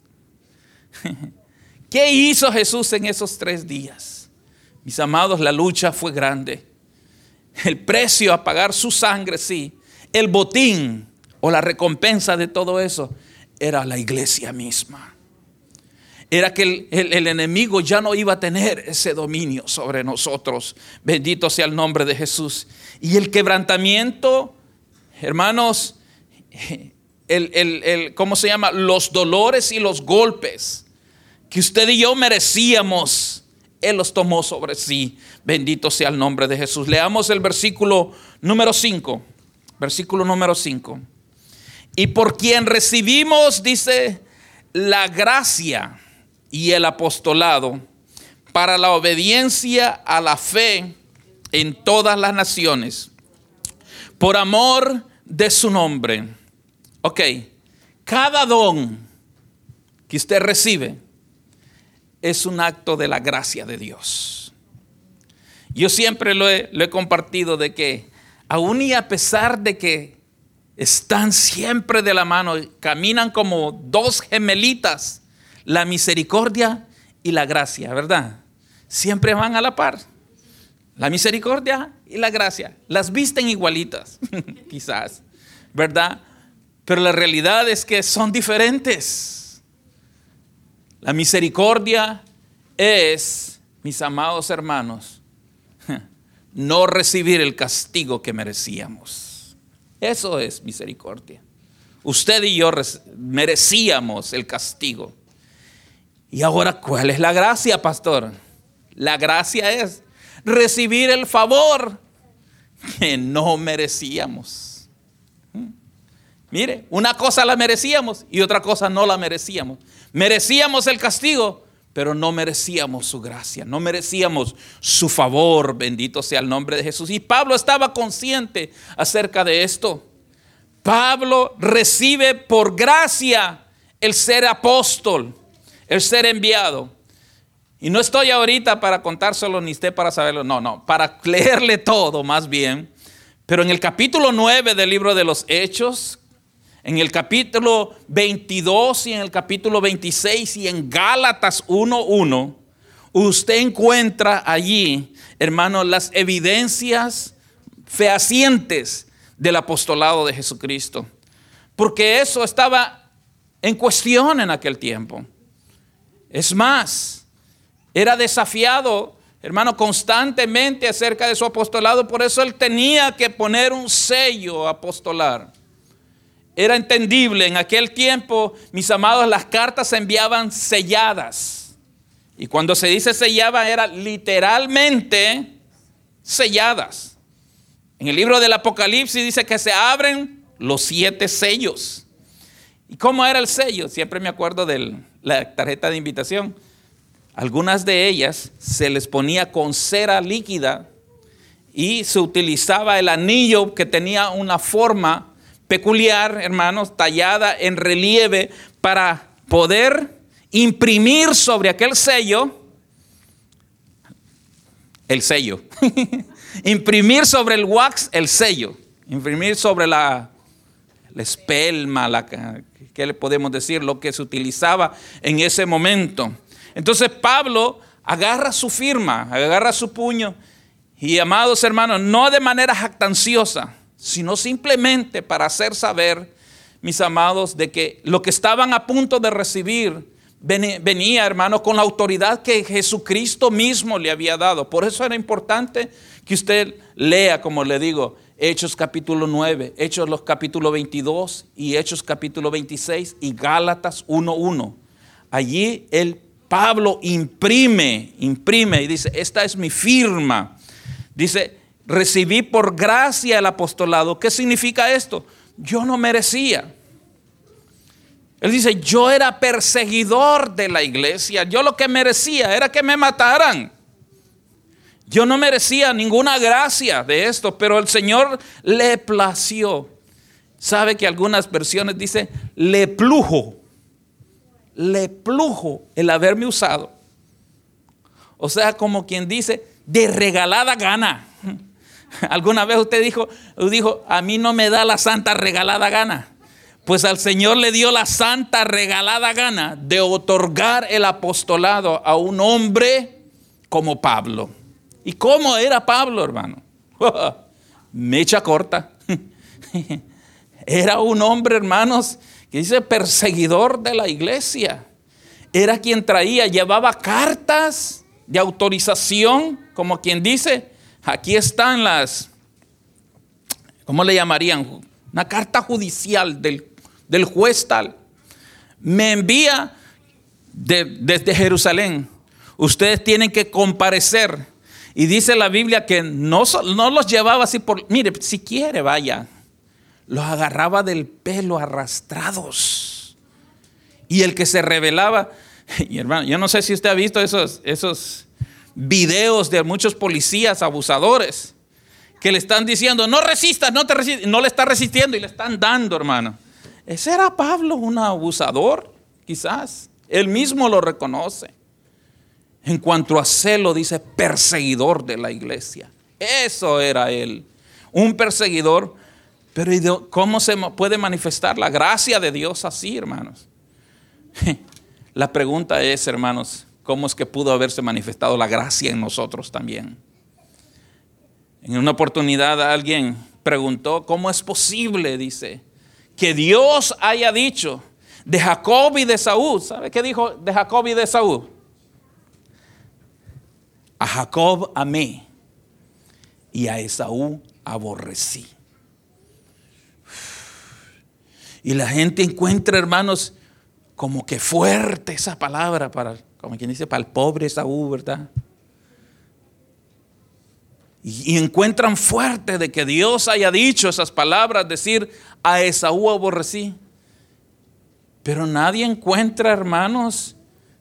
¿Qué hizo Jesús en esos 3 días? Mis amados, la lucha fue grande. El precio a pagar su sangre, sí. El botín o la recompensa de todo eso era la iglesia misma. Era que el enemigo ya no iba a tener ese dominio sobre nosotros. Bendito sea el nombre de Jesús. Y el quebrantamiento, hermanos, ¿cómo se llama? Los dolores y los golpes que usted y yo merecíamos, Él los tomó sobre sí. Bendito sea el nombre de Jesús. Leamos el versículo número 5. Versículo número 5. Y por quien recibimos, dice, la gracia y el apostolado para la obediencia a la fe en todas las naciones, por amor de su nombre. Ok, cada don que usted recibe es un acto de la gracia de Dios. Yo siempre lo he compartido de que aún y a pesar de que están siempre de la mano, caminan como 2 gemelitas, la misericordia y la gracia, ¿verdad? siempre van a la par. La misericordia y la gracia. Las visten igualitas, quizás, ¿verdad? Pero la realidad es que son diferentes. La misericordia es, mis amados hermanos, no recibir el castigo que merecíamos. Eso es misericordia. Usted y yo merecíamos el castigo. Y ahora, ¿cuál es la gracia, pastor? La gracia es recibir el favor que no merecíamos. Mire, una cosa la merecíamos y otra cosa no la merecíamos. Merecíamos el castigo, pero no merecíamos su gracia, no merecíamos su favor. Bendito sea el nombre de Jesús. Y Pablo estaba consciente acerca de esto. Pablo recibe por gracia el ser apóstol, el ser enviado. Y no estoy ahorita para contárselo ni usted para saberlo, no, para leerle todo más bien. Pero en el capítulo 9 del libro de los Hechos, en el capítulo 22 y en el capítulo 26 y en Gálatas 1:1, usted encuentra allí, hermanos, las evidencias fehacientes del apostolado de Jesucristo. Porque eso estaba en cuestión en aquel tiempo. Es más, era desafiado, hermano, constantemente acerca de su apostolado. Por eso él tenía que poner un sello apostolar. Era entendible, en aquel tiempo, mis amados, las cartas se enviaban selladas. Y cuando se dice sellada, era literalmente selladas. En el libro del Apocalipsis dice que se abren los 7 sellos. ¿Y cómo era el sello? Siempre me acuerdo de la tarjeta de invitación. Algunas de ellas se les ponía con cera líquida y se utilizaba el anillo que tenía una forma peculiar, hermanos, tallada en relieve para poder imprimir sobre aquel sello el sello. Imprimir sobre el wax el sello. Imprimir sobre la espelma, ¿qué le podemos decir? Lo que se utilizaba en ese momento. Entonces Pablo agarra su firma, agarra su puño y, amados hermanos, no de manera jactanciosa, sino simplemente para hacer saber, mis amados, de que lo que estaban a punto de recibir venía, hermanos, con la autoridad que Jesucristo mismo le había dado. Por eso era importante que usted lea, como le digo, Hechos capítulo 9, Hechos los capítulo 22 y Hechos capítulo 26 y Gálatas 1:1. Allí Pablo imprime y dice, esta es mi firma. Dice, recibí por gracia el apostolado. ¿Qué significa esto? Yo no merecía. Él dice, yo era perseguidor de la iglesia. Yo lo que merecía era que me mataran. Yo no merecía ninguna gracia de esto, pero el Señor le plació. Sabe que algunas versiones dicen, le plujo el haberme usado. O sea, como quien dice, de regalada gana. ¿Alguna vez usted dijo, a mí no me da la santa regalada gana? Pues al Señor le dio la santa regalada gana de otorgar el apostolado a un hombre como Pablo. ¿Y cómo era Pablo, hermano? Mecha corta. Era un hombre, hermanos, que dice perseguidor de la iglesia. Era quien llevaba cartas de autorización, como quien dice, aquí están ¿cómo le llamarían? Una carta judicial del juez tal. Me envía desde Jerusalén. Ustedes tienen que comparecer. Y dice la Biblia que no los llevaba así mire, si quiere vaya. Los agarraba del pelo arrastrados. Y el que se rebelaba, y hermano, yo no sé si usted ha visto esos videos de muchos policías abusadores que le están diciendo, no resistas, no te resistas, no le está resistiendo y le están dando, hermano. ¿Ese era Pablo un abusador? Quizás. Él mismo lo reconoce. En cuanto a celo, dice perseguidor de la iglesia. Eso era él. Un perseguidor. Pero ¿cómo se puede manifestar la gracia de Dios así, hermanos? La pregunta es, hermanos, cómo es que pudo haberse manifestado la gracia en nosotros también. En una oportunidad alguien preguntó, ¿cómo es posible, dice, que Dios haya dicho de Jacob y de Esaú? ¿Sabe qué dijo de Jacob y de Esaú? A Jacob amé y a Esaú aborrecí. Y la gente encuentra, hermanos, como que fuerte esa palabra para, como quien dice, para el pobre Esaú, ¿verdad? Y encuentran fuerte de que Dios haya dicho esas palabras, decir, a Esaú aborrecí. Pero nadie encuentra, hermanos,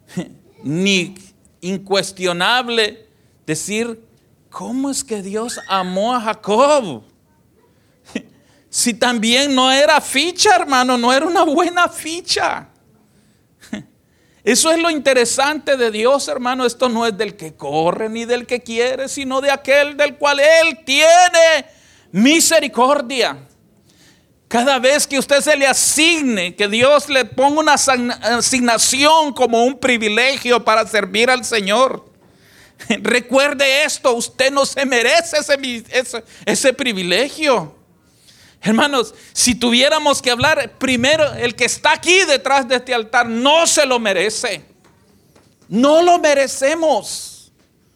ni incuestionable decir, ¿cómo es que Dios amó a Jacob? Si también no era ficha, hermano, no era una buena ficha. Eso es lo interesante de Dios, hermano. Esto no es del que corre ni del que quiere, sino de aquel del cual Él tiene misericordia. Cada vez que usted se le asigne, que Dios le ponga una asignación como un privilegio para servir al Señor, recuerde esto, usted no se merece ese privilegio. Hermanos, si tuviéramos que hablar primero, el que está aquí detrás de este altar no se lo merece. No lo merecemos.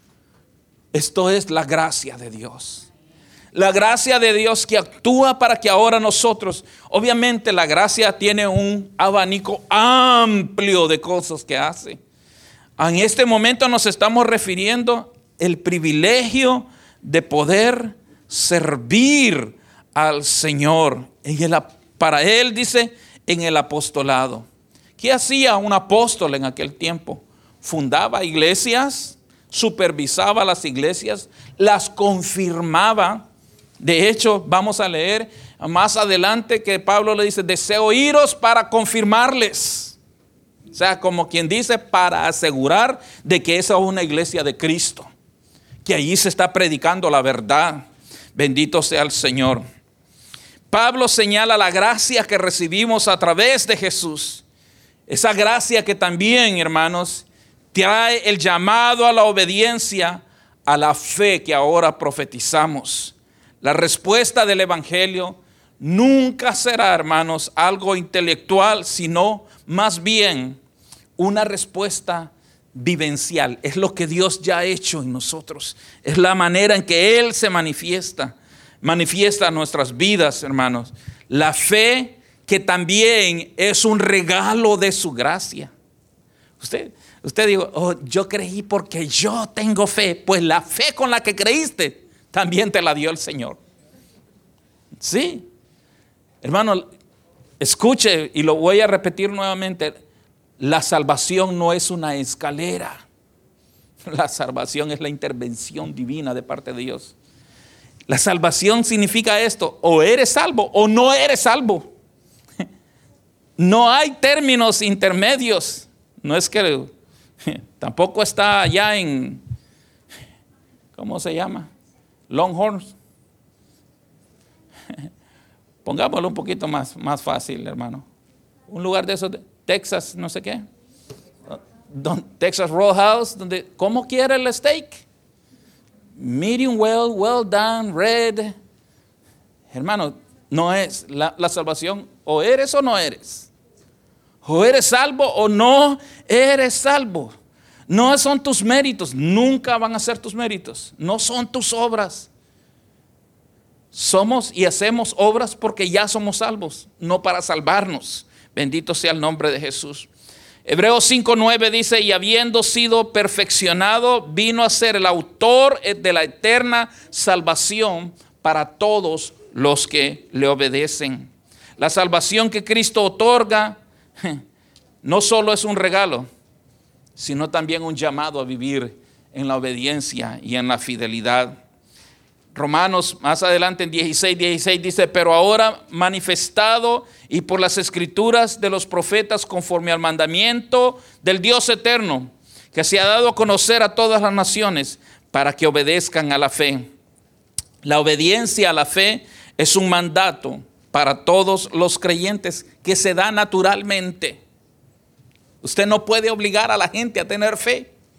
Esto es la gracia de Dios. La gracia de Dios que actúa para que ahora nosotros, obviamente la gracia tiene un abanico amplio de cosas que hace. En este momento nos estamos refiriendo al privilegio de poder servir al Señor. Para Él, dice, en el apostolado. ¿Qué hacía un apóstol en aquel tiempo? Fundaba iglesias, supervisaba las iglesias, las confirmaba. De hecho, vamos a leer más adelante que Pablo le dice, deseo iros para confirmarles. O sea, como quien dice, para asegurar de que esa es una iglesia de Cristo, que allí se está predicando la verdad. Bendito sea el Señor. Pablo señala la gracia que recibimos a través de Jesús. Esa gracia que también, hermanos, trae el llamado a la obediencia, a la fe que ahora profetizamos. La respuesta del Evangelio nunca será, hermanos, algo intelectual, sino más bien una respuesta vivencial. Es lo que Dios ya ha hecho en nosotros. Es la manera en que Él se manifiesta nuestras vidas, hermanos. La fe que también es un regalo de su gracia. Usted dijo, oh, yo creí porque yo tengo fe. Pues la fe con la que creíste también te la dio el Señor. Sí. Hermano, escuche y lo voy a repetir nuevamente. La salvación no es una escalera. La salvación es la intervención divina de parte de Dios. La salvación significa esto: o eres salvo o no eres salvo. No hay términos intermedios. No es que tampoco está allá en, ¿cómo se llama? Longhorn. Pongámoslo un poquito más fácil, hermano. Un lugar de esos, Texas, no sé qué. Texas Roadhouse, donde, ¿cómo quiere el steak? Medium well done, red. Hermano, no es la salvación. O eres o no eres. O eres salvo o no eres salvo. No son tus méritos. Nunca van a ser tus méritos. No son tus obras. Somos y hacemos obras porque ya somos salvos, no para salvarnos. Bendito sea el nombre de Jesús. Hebreos 5:9 dice, y habiendo sido perfeccionado, vino a ser el autor de la eterna salvación para todos los que le obedecen. La salvación que Cristo otorga no solo es un regalo, sino también un llamado a vivir en la obediencia y en la fidelidad. Romanos, más adelante en 16 dice, pero ahora manifestado y por las escrituras de los profetas conforme al mandamiento del Dios eterno, que se ha dado a conocer a todas las naciones para que obedezcan a la fe. La obediencia a la fe es un mandato para todos los creyentes que se da naturalmente. Usted no puede obligar a la gente a tener fe.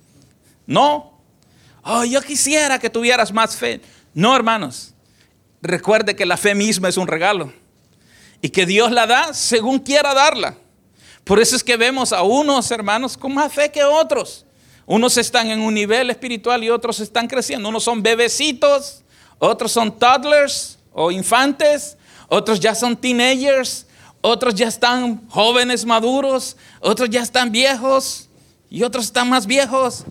No. Oh, yo quisiera que tuvieras más fe. No, hermanos. Recuerde que la fe misma es un regalo. Y que Dios la da según quiera darla. Por eso es que vemos a unos hermanos con más fe que otros. Unos están en un nivel espiritual y otros están creciendo. Unos son bebecitos, otros son toddlers o infantes, otros ya son teenagers, otros ya están jóvenes maduros, otros ya están viejos y otros están más viejos.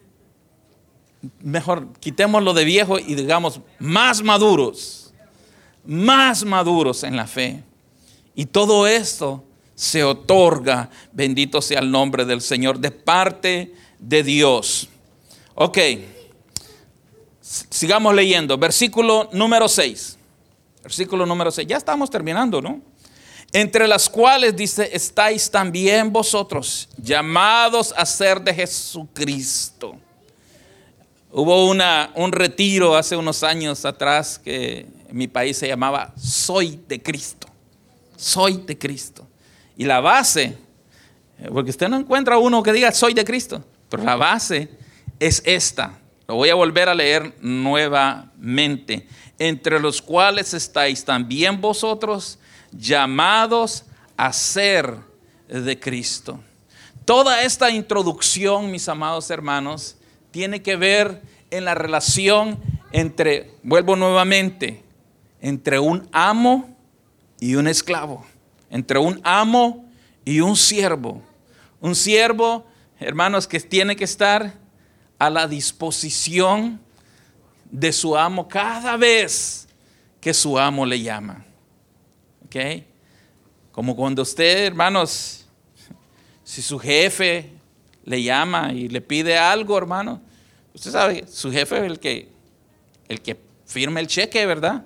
Mejor quitémoslo de viejo y digamos más maduros en la fe. Y todo esto se otorga, bendito sea el nombre del Señor, de parte de Dios. Ok, sigamos leyendo. Versículo número 6. Versículo número 6. Ya estamos terminando, ¿no? Entre las cuales dice, estáis también vosotros llamados a ser de Jesucristo. Hubo un retiro hace unos años atrás que en mi país se llamaba Soy de Cristo. Soy de Cristo. Y la base, porque usted no encuentra uno que diga soy de Cristo, pero la base es esta. Lo voy a volver a leer nuevamente. Entre los cuales estáis también vosotros llamados a ser de Cristo. Toda esta introducción, mis amados hermanos, tiene que ver en la relación entre, vuelvo nuevamente, entre un amo y un esclavo. Entre un amo y un siervo. Un siervo, hermanos, que tiene que estar a la disposición de su amo cada vez que su amo le llama. ¿Ok? Como cuando usted, hermanos, si su jefe le llama y le pide algo, hermano, usted sabe, su jefe es el que firma el cheque, ¿verdad?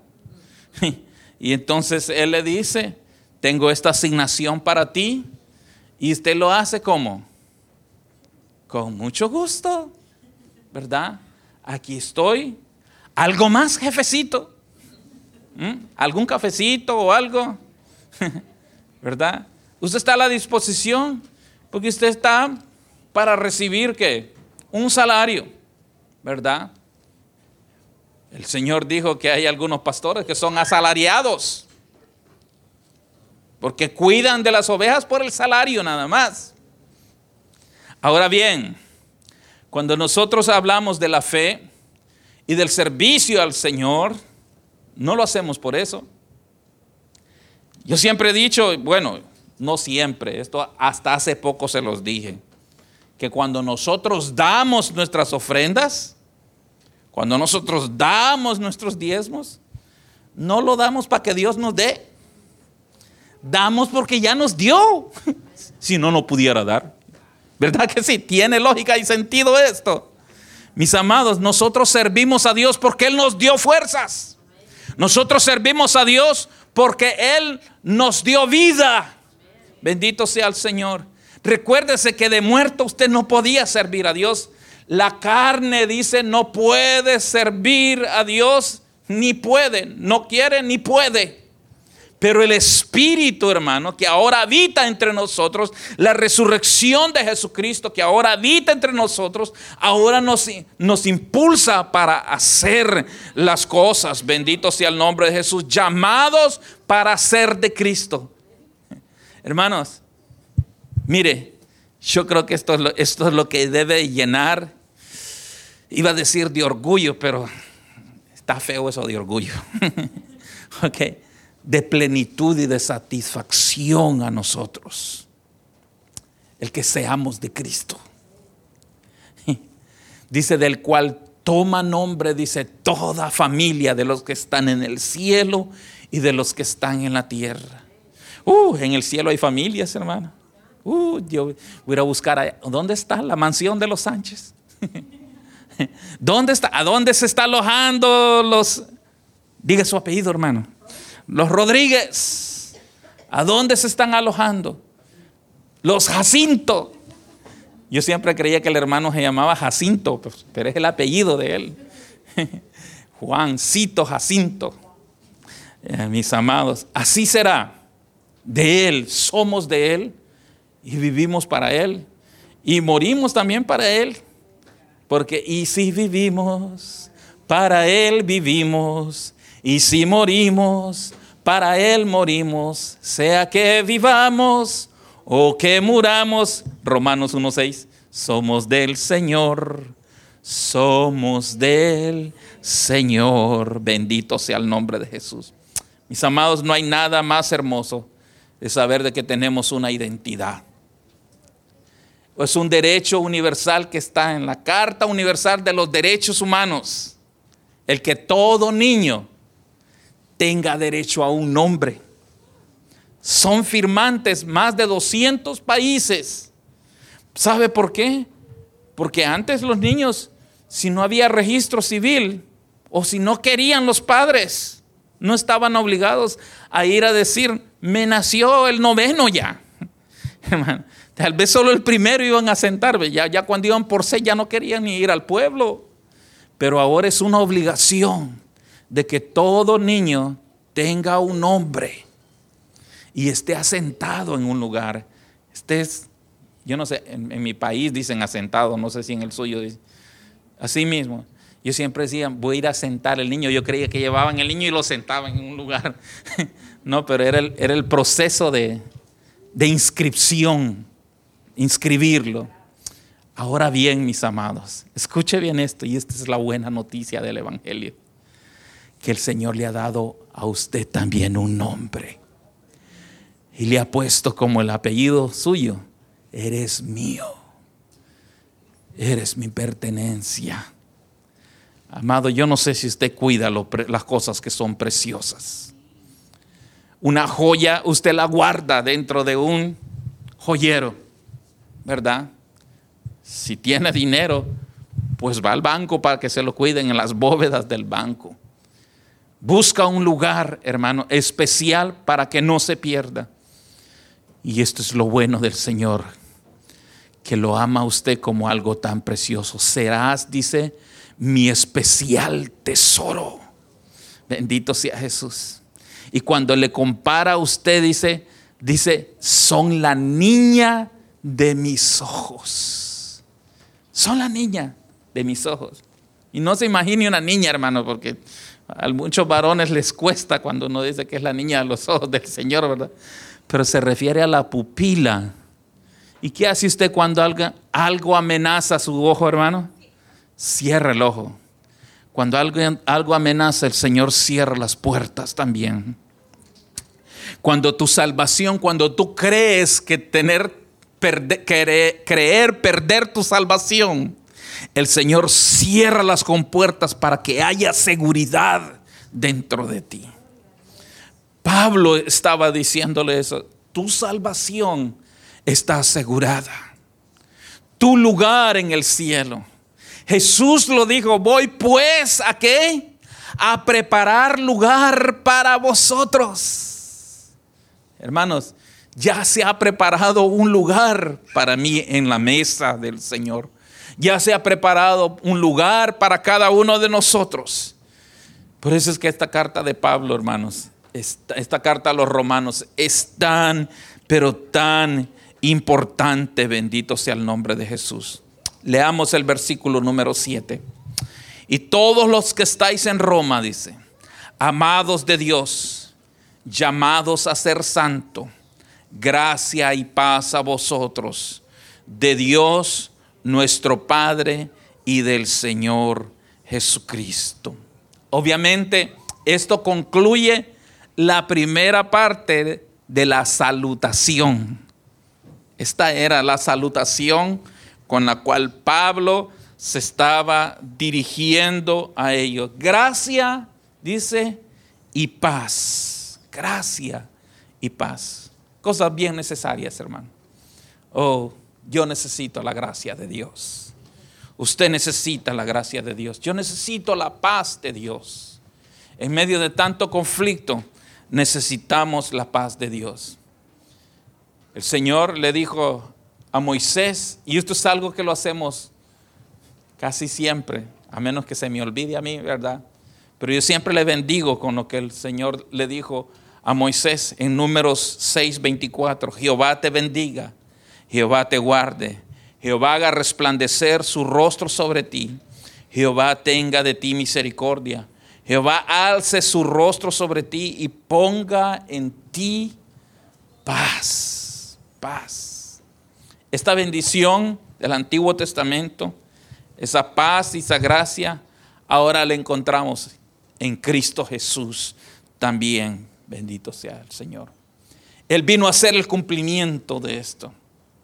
Y entonces él le dice, tengo esta asignación para ti, y usted lo hace ¿cómo? Con mucho gusto, ¿verdad? Aquí estoy. ¿Algo más, jefecito? ¿Algún cafecito o algo? ¿Verdad? Usted está a la disposición porque usted está para recibir ¿qué? Un salario, ¿verdad? El Señor dijo que hay algunos pastores que son asalariados porque cuidan de las ovejas por el salario nada más. Ahora bien, cuando nosotros hablamos de la fe y del servicio al Señor, no lo hacemos por eso. Yo siempre he dicho, bueno, no siempre, esto hasta hace poco se los dije, que cuando nosotros damos nuestras ofrendas, cuando nosotros damos nuestros diezmos, no lo damos para que Dios nos dé. Damos porque ya nos dio. Si no, no pudiera dar. ¿Verdad que sí? Tiene lógica y sentido esto. Mis amados, nosotros servimos a Dios porque Él nos dio fuerzas. Nosotros servimos a Dios porque Él nos dio vida. Bendito sea el Señor. Recuérdese que de muerto usted no podía servir a Dios. La carne dice no puede servir a Dios, ni puede, no quiere ni puede. Pero el Espíritu, hermano, que ahora habita entre nosotros, la resurrección de Jesucristo que ahora habita entre nosotros, ahora nos impulsa para hacer las cosas. Bendito sea el nombre de Jesús, llamados para ser de Cristo. Hermanos, mire, yo creo que esto es lo que debe llenar, iba a decir de orgullo, pero está feo eso de orgullo. Ok. De plenitud y de satisfacción a nosotros, el que seamos de Cristo. Dice, del cual toma nombre, dice, toda familia de los que están en el cielo y de los que están en la tierra. En el cielo hay familias, hermano. Yo voy a buscar, ¿dónde está la mansión de los Sánchez? ¿Dónde está? ¿A dónde se está alojando los? Diga su apellido, hermano. Los Rodríguez, ¿a dónde se están alojando? Los Jacinto. Yo siempre creía que el hermano se llamaba Jacinto, pero es el apellido de él. Juancito Jacinto. Mis amados, así será. De Él, somos de Él y vivimos para Él y morimos también para Él. Porque y si vivimos, para Él vivimos. Y si morimos, para Él morimos. Sea que vivamos o que muramos. Romanos 1:6. Somos del Señor. Somos del Señor. Bendito sea el nombre de Jesús. Mis amados, no hay nada más hermoso de saber de que tenemos una identidad. Es un derecho universal que está en la Carta Universal de los Derechos Humanos. El que todo niño tenga derecho a un nombre. Son firmantes más de 200 países. ¿Sabe por qué? Porque antes los niños, si no había registro civil o si no querían los padres, no estaban obligados a ir a decir, me nació el 9º ya. Tal vez solo el primero iban a sentar, ya cuando iban por 6 ya no querían ni ir al pueblo. Pero ahora es una obligación de que todo niño tenga un nombre y esté asentado en un lugar. Yo no sé, en mi país dicen asentado, no sé si en el suyo dicen. Así mismo, yo siempre decía, voy a ir a sentar el niño. Yo creía que llevaban el niño y lo sentaban en un lugar. No, pero era el proceso de inscripción, inscribirlo. Ahora bien, mis amados, escuche bien esto, y esta es la buena noticia del Evangelio, que el Señor le ha dado a usted también un nombre y le ha puesto como el apellido suyo, eres mío, eres mi pertenencia. Amado, yo no sé si usted cuida las cosas que son preciosas. Una joya usted la guarda dentro de un joyero, ¿verdad? Si tiene dinero, pues va al banco para que se lo cuiden en las bóvedas del banco. Busca un lugar, hermano, especial para que no se pierda. Y esto es lo bueno del Señor, que lo ama a usted como algo tan precioso. Serás, dice, mi especial tesoro. Bendito sea Jesús. Y cuando le compara a usted, dice, son la niña de mis ojos. Son la niña de mis ojos. Y no se imagine una niña, hermano, porque a muchos varones les cuesta cuando uno dice que es la niña de los ojos del Señor, ¿verdad? Pero se refiere a la pupila. ¿Y qué hace usted cuando algo amenaza su ojo, hermano? Cierra el ojo. Cuando algo amenaza, el Señor cierra las puertas también. Cuando tu salvación, cuando tú crees que creer perder tu salvación, el Señor cierra las compuertas para que haya seguridad dentro de ti. Pablo estaba diciéndole eso. Tu salvación está asegurada. Tu lugar en el cielo. Jesús lo dijo, voy pues ¿a qué? A preparar lugar para vosotros. Hermanos, ya se ha preparado un lugar para mí en la mesa del Señor. Ya se ha preparado un lugar para cada uno de nosotros. Por eso es que esta carta de Pablo, hermanos, esta carta a los romanos es tan, pero tan importante. Bendito sea el nombre de Jesús. Leamos el versículo número 7. Y todos los que estáis en Roma, dice, amados de Dios, llamados a ser santo, gracia y paz a vosotros, de Dios nuestro Padre y del Señor Jesucristo. Obviamente, esto concluye la primera parte de la salutación. Esta era la salutación con la cual Pablo se estaba dirigiendo a ellos. Gracia, dice, y paz. Gracia y paz. Cosas bien necesarias, hermano. Oh, yo necesito la gracia de Dios. Usted necesita la gracia de Dios. Yo necesito la paz de Dios. En medio de tanto conflicto, necesitamos la paz de Dios. El Señor le dijo a Moisés, y esto es algo que lo hacemos casi siempre, a menos que se me olvide a mí, ¿verdad? Pero yo siempre le bendigo con lo que el Señor le dijo a Moisés en Números 6:24. Jehová te bendiga, Jehová te guarde, Jehová haga resplandecer su rostro sobre ti. Jehová tenga de ti misericordia. Jehová alce su rostro sobre ti y ponga en ti paz. Paz. Esta bendición del Antiguo Testamento, esa paz y esa gracia, ahora la encontramos en Cristo Jesús también. Bendito sea el Señor. Él vino a hacer el cumplimiento de esto.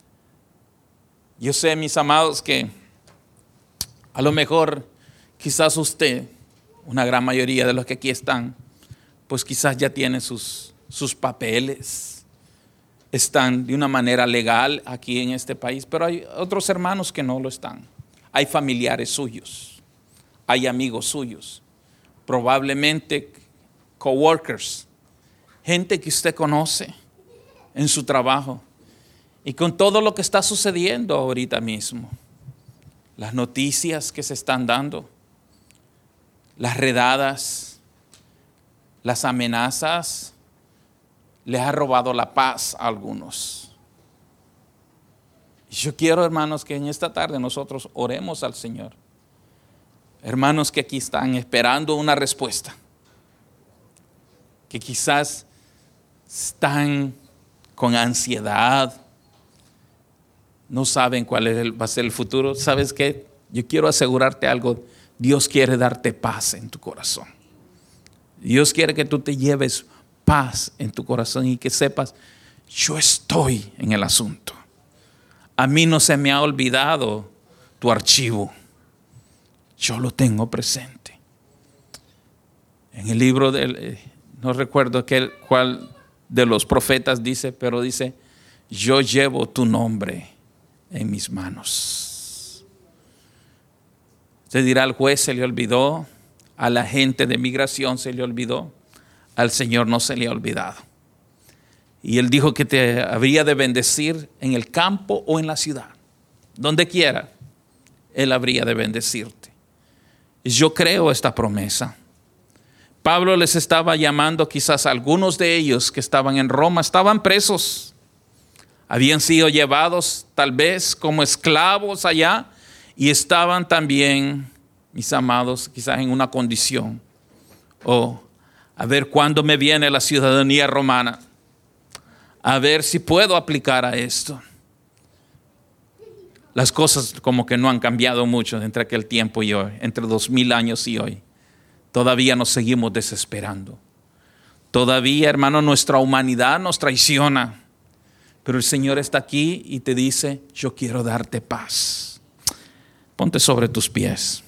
Yo sé, mis amados, que a lo mejor quizás usted, una gran mayoría de los que aquí están, pues quizás ya tiene sus papeles, están de una manera legal aquí en este país, pero hay otros hermanos que no lo están. Hay familiares suyos, hay amigos suyos, probablemente coworkers, gente que usted conoce en su trabajo. Y con todo lo que está sucediendo ahorita mismo, las noticias que se están dando, las redadas, las amenazas, les ha robado la paz a algunos. Yo quiero, hermanos, que en esta tarde nosotros oremos al Señor. Hermanos que aquí están esperando una respuesta, que quizás están con ansiedad, no saben cuál va a ser el futuro. ¿Sabes qué? Yo quiero asegurarte algo. Dios quiere darte paz en tu corazón. Dios quiere que tú te lleves paz en tu corazón y que sepas, yo estoy en el asunto. A mí no se me ha olvidado tu archivo. Yo lo tengo presente. En el libro no recuerdo cuál de los profetas dice, pero dice, yo llevo tu nombre en mis manos. Se dirá, al juez se le olvidó, a la gente de migración se le olvidó, al Señor no se le ha olvidado. Y Él dijo que te habría de bendecir en el campo o en la ciudad, donde quiera, Él habría de bendecirte. Y yo creo esta promesa. Pablo les estaba llamando, quizás algunos de ellos que estaban en Roma, estaban presos. Habían sido llevados tal vez como esclavos allá y estaban también, mis amados, quizás en una condición. A ver cuándo me viene la ciudadanía romana. A ver si puedo aplicar a esto. Las cosas como que no han cambiado mucho entre aquel tiempo y hoy, entre 2000 años y hoy. Todavía nos seguimos desesperando. Todavía, hermano, nuestra humanidad nos traiciona. Pero el Señor está aquí y te dice, yo quiero darte paz. Ponte sobre tus pies.